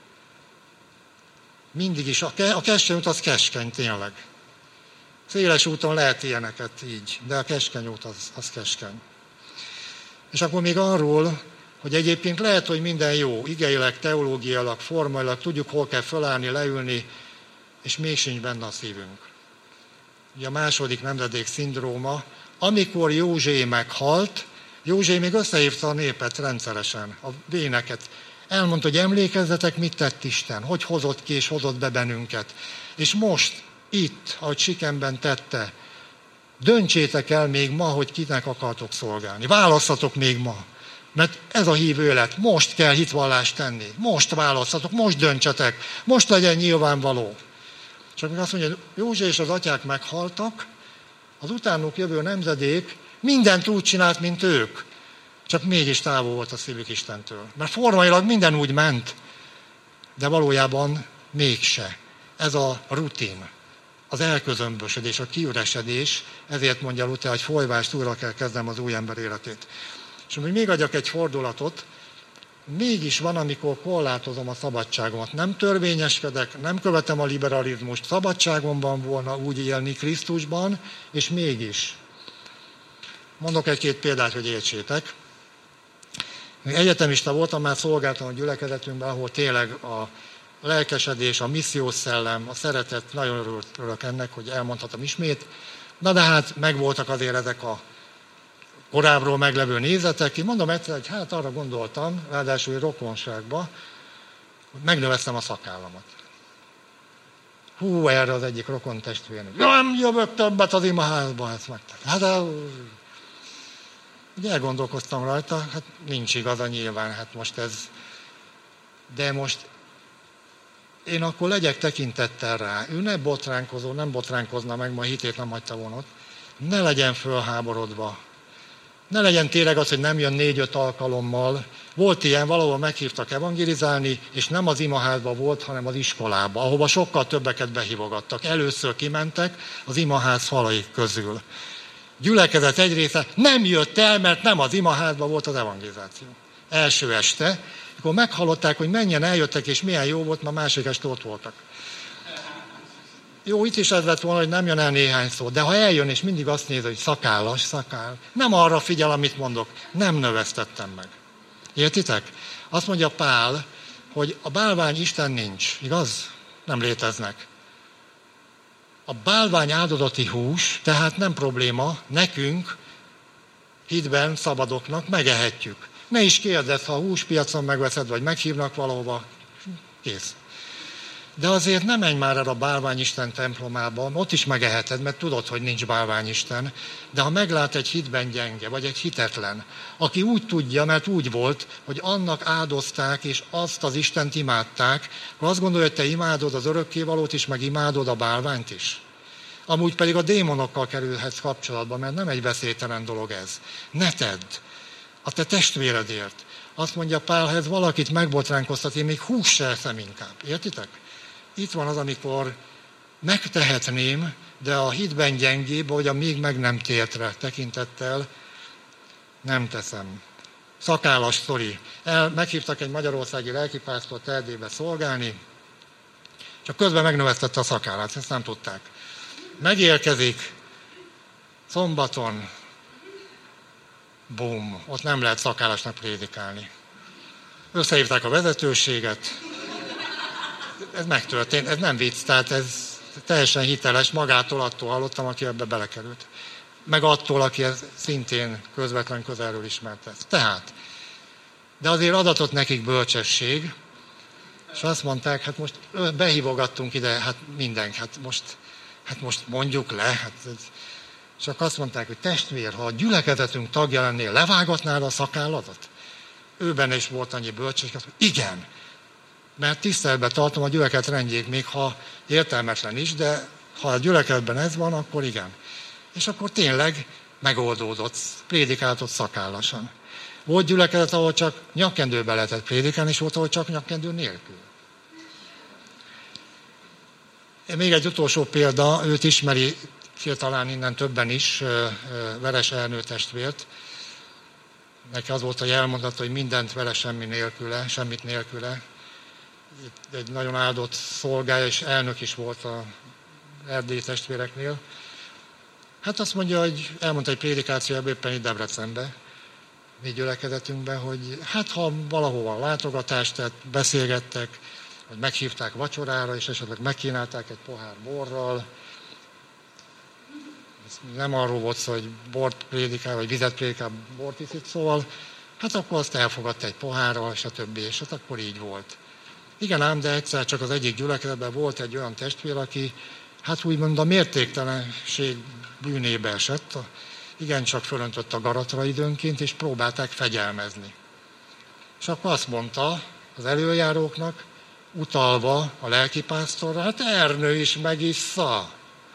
Mindig is. A, ke- a keskeny út az keskeny, tényleg. Széles úton lehet ilyeneket így, de a keskeny út az, az keskeny. És akkor még arról, hogy egyébként lehet, hogy minden jó, igeileg, teológiailag, formailag, tudjuk, hol kell fölállni, leülni, és még sincs benne a szívünk. Ugye a második nemzedék szindróma, amikor József meghalt, József még összehívta a népet rendszeresen, a véneket. Elmondta, hogy emlékezzetek, mit tett Isten, hogy hozott ki és hozott be bennünket. És most, itt, ahogy Sikemben tette, döntsétek el még ma, hogy kinek akartok szolgálni. Válasszatok még ma. Mert ez a hívő élet. Most kell hitvallást tenni. Most válasszatok, most döntsetek. Most legyen nyilvánvaló. Csak még azt mondja, hogy József és az atyák meghaltak, az utánuk jövő nemzedék mindent úgy csinált, mint ők. Csak mégis távol volt a szívük Istentől. Mert formailag minden úgy ment, de valójában mégse. Ez a rutin, az elközömbösödés, a kiüresedés, ezért mondja Luther, hogy folyvást újra kell kezdem az új ember életét. És hogy még adjak egy fordulatot, mégis van, amikor korlátozom a szabadságomat. Nem törvényeskedek, nem követem a liberalizmust, szabadságomban volna úgy élni Krisztusban, és mégis. Mondok egy-két példát, hogy értsétek. Egyetemista voltam, már szolgáltam a gyülekezetünkben, ahol tényleg a lelkesedés, a missziós szellem, a szeretet, nagyon örülök ennek, hogy elmondhatom ismét. Na de hát megvoltak azért ezek a korábbról meglevő nézetek. Én mondom egyszer, hogy hát arra gondoltam, ráadásul rokonságban, hogy megnöveztem a szakállamat. Hú, erre az egyik rokon testvérnő. Nem jövök többet az imaházba, ezt megtek. Hát ugye elgondolkoztam rajta, hát nincs igaza nyilván, hát most ez. De most én akkor legyek tekintettel rá. Ő ne botránkozó, nem botránkozna meg, ma hitét nem hagyta volna ott. Ne legyen fölháborodva. Ne legyen tényleg az, hogy nem jön négy-öt alkalommal. Volt ilyen, valahol meghívtak evangélizálni, és nem az imaházba volt, hanem az iskolába, ahova sokkal többeket behívogattak. Először kimentek az imaház falai közül. Gyülekezet egy része nem jött el, mert nem az imaházba volt az evangelizáció. Első este, akkor meghallották, hogy mennyien eljöttek, és milyen jó volt, ma másik este ott voltak. jó, itt is ez lett volna, hogy nem jön el néhány szó, de ha eljön, és mindig azt néz, hogy szakállas, szakál, nem arra figyel, amit mondok, nem növesztettem meg. Értitek? Azt mondja Pál, hogy a bálvány Isten nincs, igaz? Nem léteznek. A bálvány áldozati hús, tehát nem probléma, nekünk, hitben szabadoknak megehetjük. Ne is kérdezz, ha a húspiacon megveszed, vagy meghívnak valahova, kész. De azért nem menj már el a bálványisten templomába, ott is megeheted, mert tudod, hogy nincs bálványisten, de ha meglát egy hitben gyenge, vagy egy hitetlen, aki úgy tudja, mert úgy volt, hogy annak áldozták, és azt az Istent imádták, akkor azt gondolja, hogy te imádod az örökkévalót is, meg imádod a bálványt is. Amúgy pedig a démonokkal kerülhetsz kapcsolatba, mert nem egy veszélytelen dolog ez. Ne tedd a te testvéredért. Azt mondja Pál, ha ez valakit megbotránkoztat, én még húst se eszem inkább. Értitek? Itt van az, amikor megtehetném, de a hitben gyengébb, hogy a még meg nem tértre tekintettel nem teszem. Szakállas sztori. El, meghívtak egy magyarországi lelkipásztort Erdélybe szolgálni, csak közben megnövesztette a szakállát, ezt nem tudták. Megérkezik szombaton, bum, ott nem lehet szakállasnak prédikálni. Összehívták a vezetőséget, ez megtörtént, ez nem vicc, tehát ez teljesen hiteles, magától attól hallottam, aki ebbe belekerült. Meg attól, aki ez szintén közvetlen közelről ismert ezt. Tehát, de azért adatot nekik bölcsesség, és azt mondták, hát most behívogattunk ide, hát mindenki, hát most, hát most mondjuk le, hát ez, csak azt mondták, hogy testvér, ha a gyülekezetünk tagja lennél, levágatnád a szakálladat? Őben is volt annyi bölcsesség, hogy igen, mert tiszteletben tartom a gyülekezet rendjét, még ha értelmetlen is, de ha a gyülekezetben ez van, akkor igen. És akkor tényleg megoldódott, prédikáltott szakállasan. Volt gyülekezet, ahol csak nyakkendőbe lehetett prédikálni, és volt, ahol csak nyakkendő nélkül. Még egy utolsó példa, őt ismeri talán innen többen is, Veres Ernő testvért. Neki az volt a jelmondat, hogy mindent vele semmi nélküle, semmit nélküle. Egy nagyon áldott szolgája, és elnök is volt az erdélyi testvéreknél. Hát azt mondja, hogy elmondta egy prédikációjában éppen itt Debrecenbe, mi gyülekezetünkben, hogy hát ha valahova látogatást tett, beszélgettek, vagy meghívták vacsorára, és esetleg megkínálták egy pohár borral. Ez nem arról volt szó, hogy bort prédikál, vagy vizet prédikál, bort iszít, szóval hát akkor azt elfogadta egy pohárral, és a többi, és hát akkor így volt. Igen ám, de egyszer csak az egyik gyülekezetben volt egy olyan testvér, aki hát úgymond a mértéktelenség bűnébe esett, igencsak fölöntött a garatra időnként, és próbálták fegyelmezni. És akkor azt mondta az előjáróknak, utalva a lelkipásztorra, hát Ernő is megissza.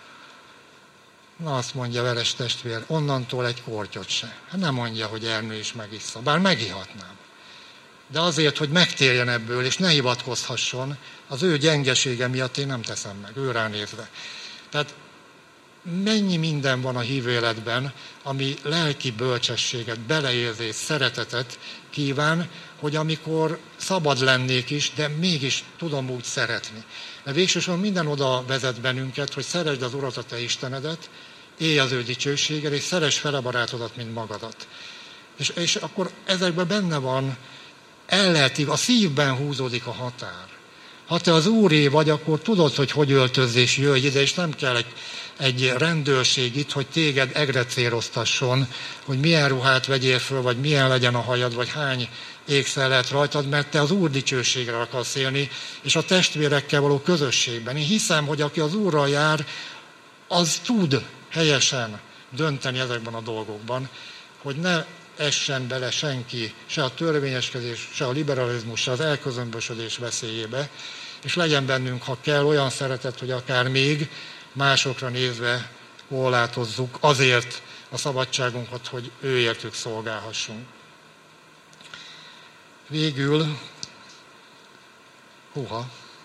Na azt mondja Veres testvér, onnantól egy kortyot se. Hát nem mondja, hogy Ernő is megissza, bár megihatnám. De azért, hogy megtérjen ebből, és ne hivatkozhasson, az ő gyengesége miatt én nem teszem meg, ő ránézve. Tehát mennyi minden van a hívő életben, ami lelki bölcsességet, beleérzést, szeretetet kíván, hogy amikor szabad lennék is, de mégis tudom úgy szeretni. Mert végsősorban minden oda vezet bennünket, hogy szeresd az Urat, a te Istenedet, élj az ő dicsőséggel, és szeresd fel a barátodat, mint magadat. És, és akkor ezekben benne van, el lehet, a szívben húzódik a határ. Ha te az Úré vagy, akkor tudod, hogy hogy öltözz és jöjj ide, és nem kell egy, egy rendőrség itt, hogy téged egrecéroztasson, hogy milyen ruhát vegyél föl, vagy milyen legyen a hajad, vagy hány ékszer lehet rajtad, mert te az Úr dicsőségre akarsz élni, és a testvérekkel való közösségben. Én hiszem, hogy aki az Úrral jár, az tud helyesen dönteni ezekben a dolgokban, hogy ne essen bele senki, se a törvényeskedés, se a liberalizmus, se az elközömbösödés veszélyébe, és legyen bennünk, ha kell, olyan szeretet, hogy akár még másokra nézve korlátozzuk azért a szabadságunkat, hogy őértük szolgálhassunk. Végül, húha,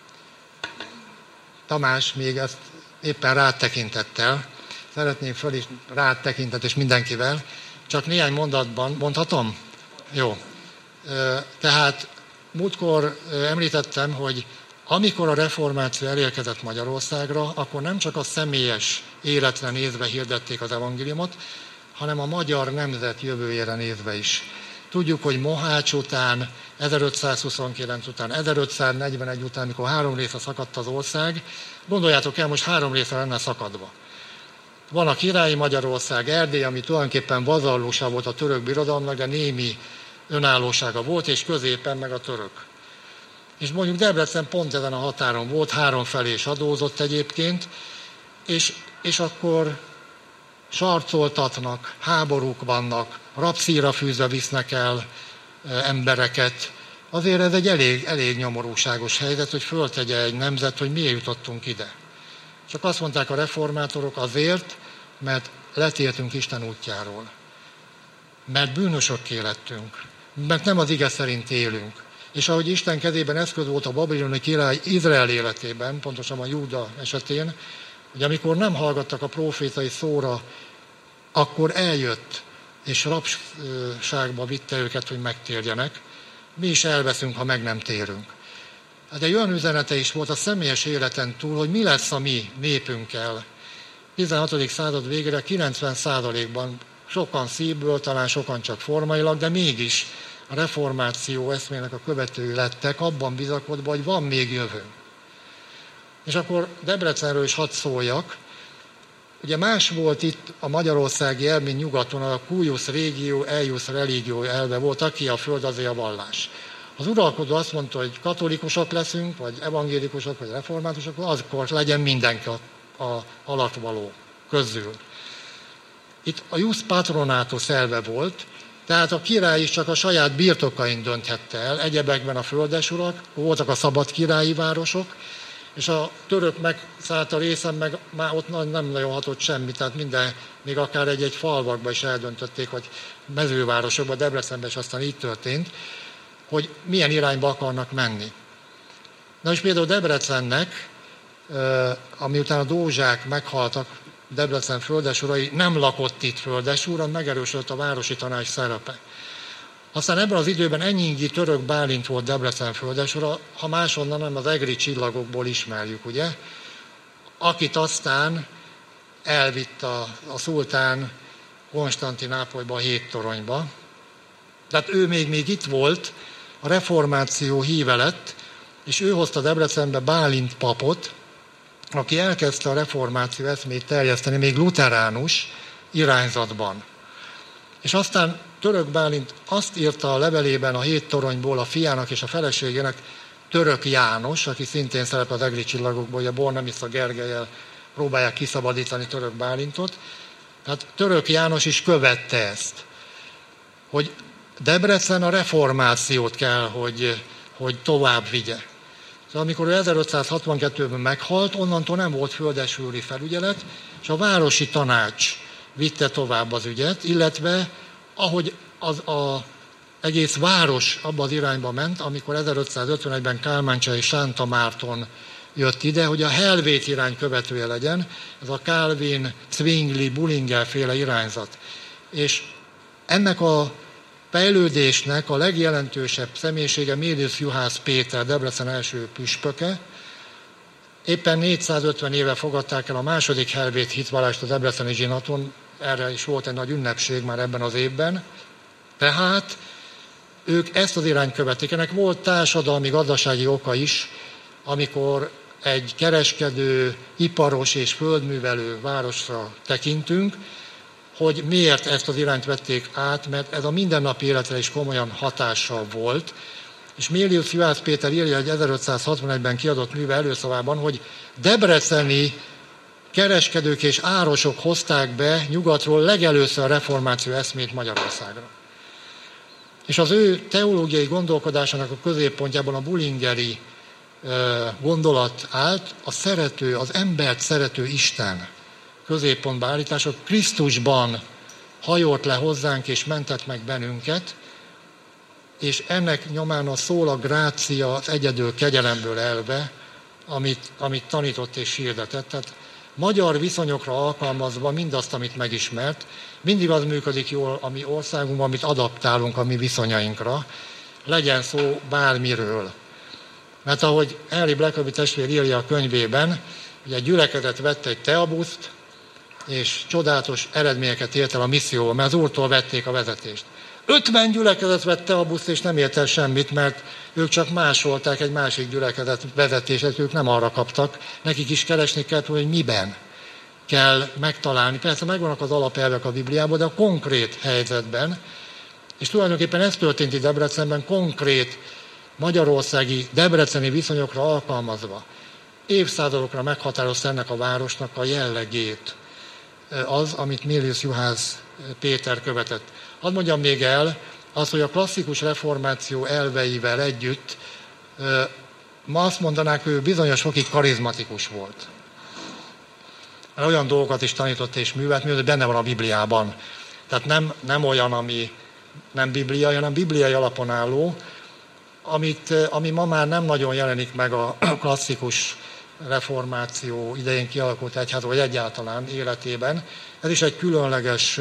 Tamás még ezt éppen rád tekintettel, szeretném föl is rád tekintett, és mindenkivel, csak néhány mondatban, mondhatom? Jó. Tehát múltkor említettem, hogy Amikor a reformáció elérkezett Magyarországra, akkor nem csak a személyes életre nézve hirdették az evangéliumot, hanem a magyar nemzet jövőjére nézve is. Tudjuk, hogy Mohács után, ezerötszázhuszonkilenc után, ezerötszáznegyvenegy után, amikor három részre szakadt az ország, gondoljátok el, most három részre lenne szakadva. Van a királyi Magyarország, Erdély, ami tulajdonképpen vazallusa volt a török birodalomnak, de némi önállósága volt, és középen meg a török. És mondjuk Debrecen pont ezen a határon volt, három felé is adózott egyébként, és, és akkor sarcoltatnak, háborúk vannak, rabszíjra fűzve visznek el embereket. Azért ez egy elég, elég nyomorúságos helyzet, hogy föltegye egy nemzet, hogy miért jutottunk ide. Csak azt mondták a reformátorok, azért, mert letértünk Isten útjáról. Mert bűnösökké lettünk. Mert nem az ige szerint élünk. És ahogy Isten kezében eszköz volt a babiloni király Izrael életében, pontosabban Júda esetén, hogy amikor nem hallgattak a prófétai szóra, akkor eljött, és rabságba vitte őket, hogy megtérjenek. Mi is elveszünk, ha meg nem térünk. Hát egy olyan üzenete is volt a személyes életen túl, hogy mi lesz a mi népünkkel. tizenhatodik század végére kilencven százalékban sokan szívből, talán sokan csak formailag, de mégis a reformáció eszmének a követői lettek, abban bizakodva, hogy van még jövő. És akkor Debrecenről is hadd szóljak. Ugye más volt itt a magyarországi elmény nyugaton, a cuius regio, eius religio elve volt, aki a föld, azért a vallás. Az uralkodó azt mondta, hogy katolikusok leszünk, vagy evangélikusok, vagy reformátusok, akkor legyen mindenki a, a alattvaló közül. Itt a ius patronatus elve volt, tehát a király is csak a saját birtokain dönthette el, egyebekben a földesurak, voltak a szabad királyi városok, és a török megszállta részen, meg már ott nem nagyon hatott semmi, tehát minden, még akár egy-egy falvakban is eldöntötték, vagy mezővárosokban, Debrecenben is aztán így történt, hogy milyen irányba akarnak menni. Na és például Debrecennek, amiután a dózsák meghaltak, Debrecen földesurai, nem lakott itt földesúr, megerősödött a városi tanács szerepe. Aztán ebben az időben Enyingi török Bálint volt Debrecen földesura, ha máshonnan nem az egri csillagokból ismerjük, ugye? Akit aztán elvitt a, a szultán Konstantinápolyba, a hét toronyba. Tehát ő még, még itt volt, a reformáció híve lett, és ő hozta Debrecenbe Bálint papot, aki elkezdte a reformáció eszmét terjeszteni, még luteránus irányzatban. És aztán Török Bálint azt írta a levelében a hét toronyból a fiának és a feleségének, Török János, aki szintén szerepel az egri csillagokból, hogy a Bornemisza Gergellyel próbálják kiszabadítani Török Bálintot. Tehát Török János is követte ezt, hogy Debrecen a reformációt kell, hogy, hogy tovább vigye. Szóval amikor ő ezerötszázhatvankettőben meghalt, onnantól nem volt földesúri felügyelet, és a városi tanács vitte tovább az ügyet, illetve ahogy az a egész város abba az irányba ment, amikor ezerötszázötvenegyben Kálmán Cseh és Sánta Márton jött ide, hogy a Helvét irány követője legyen, ez a Calvin, Zwingli, Bullinger féle irányzat. És ennek a fejlődésnek a legjelentősebb személyisége Mélius Juhász Péter, Debrecen első püspöke. Éppen négyszázötven éve fogadták el a második helvét hitvallást a debreceni zsinaton, erre is volt egy nagy ünnepség már ebben az évben. Tehát ők ezt az irányt követték. Ennek volt társadalmi, gazdasági oka is, amikor egy kereskedő, iparos és földművelő városra tekintünk, hogy miért ezt az irányt vették át, mert ez a mindennapi életre is komolyan hatással volt. És Mélius Juhász Péter írja egy ezerötszázhatvanegyben kiadott műve előszavában, hogy debreceni kereskedők és árosok hozták be nyugatról legelőször a reformáció eszmét Magyarországra. És az ő teológiai gondolkodásának a középpontjában a bullingeri gondolat állt, a szerető, az embert szerető Isten középpontba állítása, Krisztusban hajolt le hozzánk és mentett meg bennünket, és ennek nyomán a szóla grácia, az egyedül kegyelemből elve, amit, amit tanított és hirdetett. Tehát magyar viszonyokra alkalmazva mindazt, amit megismert, mindig az működik jól a mi országunkban, amit adaptálunk a mi viszonyainkra, legyen szó bármiről. Mert ahogy Henry Blackaby testvér írja a könyvében, hogy egy gyülekezet vette egy teabuszt, és csodálatos eredményeket ért el a misszióval, mert az Úrtól vették a vezetést. ötven gyülekezet vett teabuszt, és nem ért el semmit, mert ők csak másolták egy másik gyülekezet vezetését, ők nem arra kaptak. Nekik is keresni kellett, hogy miben kell megtalálni. Persze megvannak az alapelvek a Bibliában, de a konkrét helyzetben, és tulajdonképpen ez történt itt Debrecenben, konkrét magyarországi, debreceni viszonyokra alkalmazva. Évszázadokra meghatározta ennek a városnak a jellegét az, amit Milius Juhász Péter követett. Hadd mondjam még el, az, hogy a klasszikus reformáció elveivel együtt ma azt mondanák, hogy ő bizonyos fokig karizmatikus volt. Olyan dolgokat is tanított és művelt, hogy benne van a Bibliában. Tehát nem, nem olyan, ami nem bibliai, hanem bibliai alapon álló, amit, ami ma már nem nagyon jelenik meg a klasszikus reformáció idején kialakult egyház, vagy egyáltalán életében. Ez is egy különleges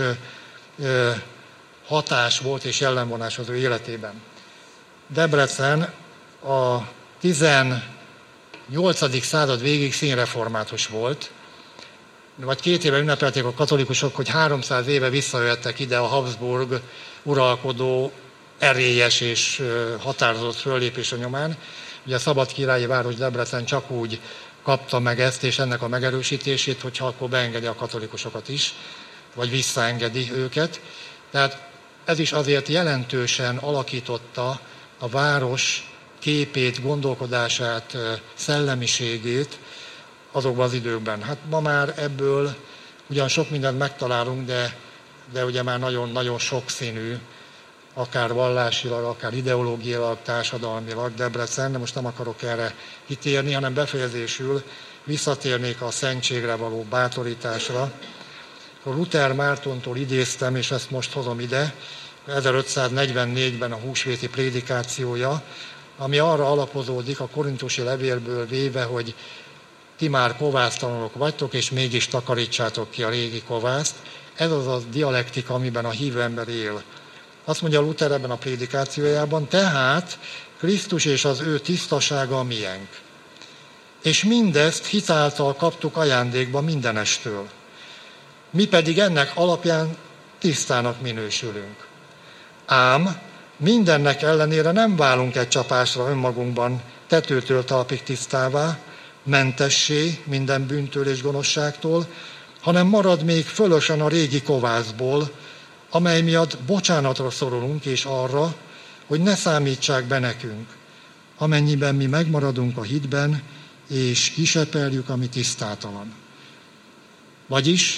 hatás volt és jellemvonás az ő életében. Debrecen a tizennyolcadik század végig színreformátus volt, vagy két éve ünnepelték a katolikusok, hogy háromszáz éve visszajöttek ide a Habsburg uralkodó erélyes és határozott föllépése nyomán. Ugye a szabadkirályi város Debrecen csak úgy kapta meg ezt és ennek a megerősítését, hogyha akkor beengedi a katolikusokat is, vagy visszaengedi őket. Tehát ez is azért jelentősen alakította a város képét, gondolkodását, szellemiségét azokban az időkben. Hát ma már ebből ugyan sok mindent megtalálunk, de, de ugye már nagyon-nagyon sokszínű, akár vallásilag, akár ideológiailag, társadalmilag Debrecen, de most nem akarok erre kitérni, hanem befejezésül visszatérnék a szentségre való bátorításra. Luther Mártontól idéztem, és ezt most hozom ide, ezerötszáznegyvennégyben a húsvéti prédikációja, ami arra alapozódik a korintusi levélből véve, hogy ti már kovásztalanok vagytok, és mégis takarítsátok ki a régi kovászt. Ez az a dialektika, amiben a hívő ember él. Azt mondja Luther ebben a prédikációjában, tehát Krisztus és az ő tisztasága a miénk. És mindezt hitáltal kaptuk ajándékba mindenestől. Mi pedig ennek alapján tisztának minősülünk. Ám mindennek ellenére nem válunk egy csapásra önmagunkban tetőtől talpig tisztává, mentessé minden bűntől és gonoszságtól, hanem marad még fölösen a régi kovászból, amely miatt bocsánatra szorulunk, és arra, hogy ne számítsák be nekünk, amennyiben mi megmaradunk a hitben, és kisepeljük, ami tisztátalan. Vagyis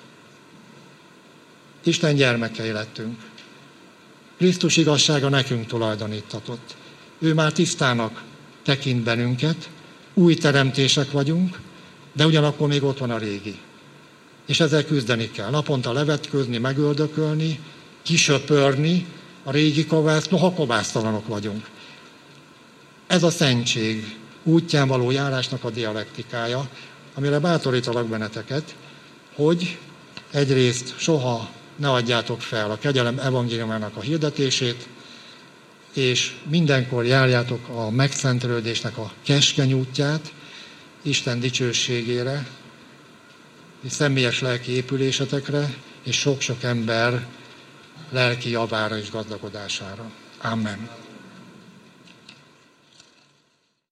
Isten gyermekei lettünk. Krisztus igazsága nekünk tulajdonítatott. Ő már tisztának tekint bennünket, új teremtések vagyunk, de ugyanakkor még ott van a régi. És ezzel küzdeni kell. Naponta levetkőzni, megöldökölni, kisöpörni a régi kovászt, noha kovásztalanok vagyunk. Ez a szentség útján való járásnak a dialektikája, amire bátorítalak benneteket, hogy egyrészt soha ne adjátok fel a kegyelem evangéliumának a hirdetését, és mindenkor járjátok a megszentelődésnek a keskeny útját, Isten dicsőségére, és személyes lelki épülésetekre, és sok-sok ember lelki javára és gazdagodására. Amen.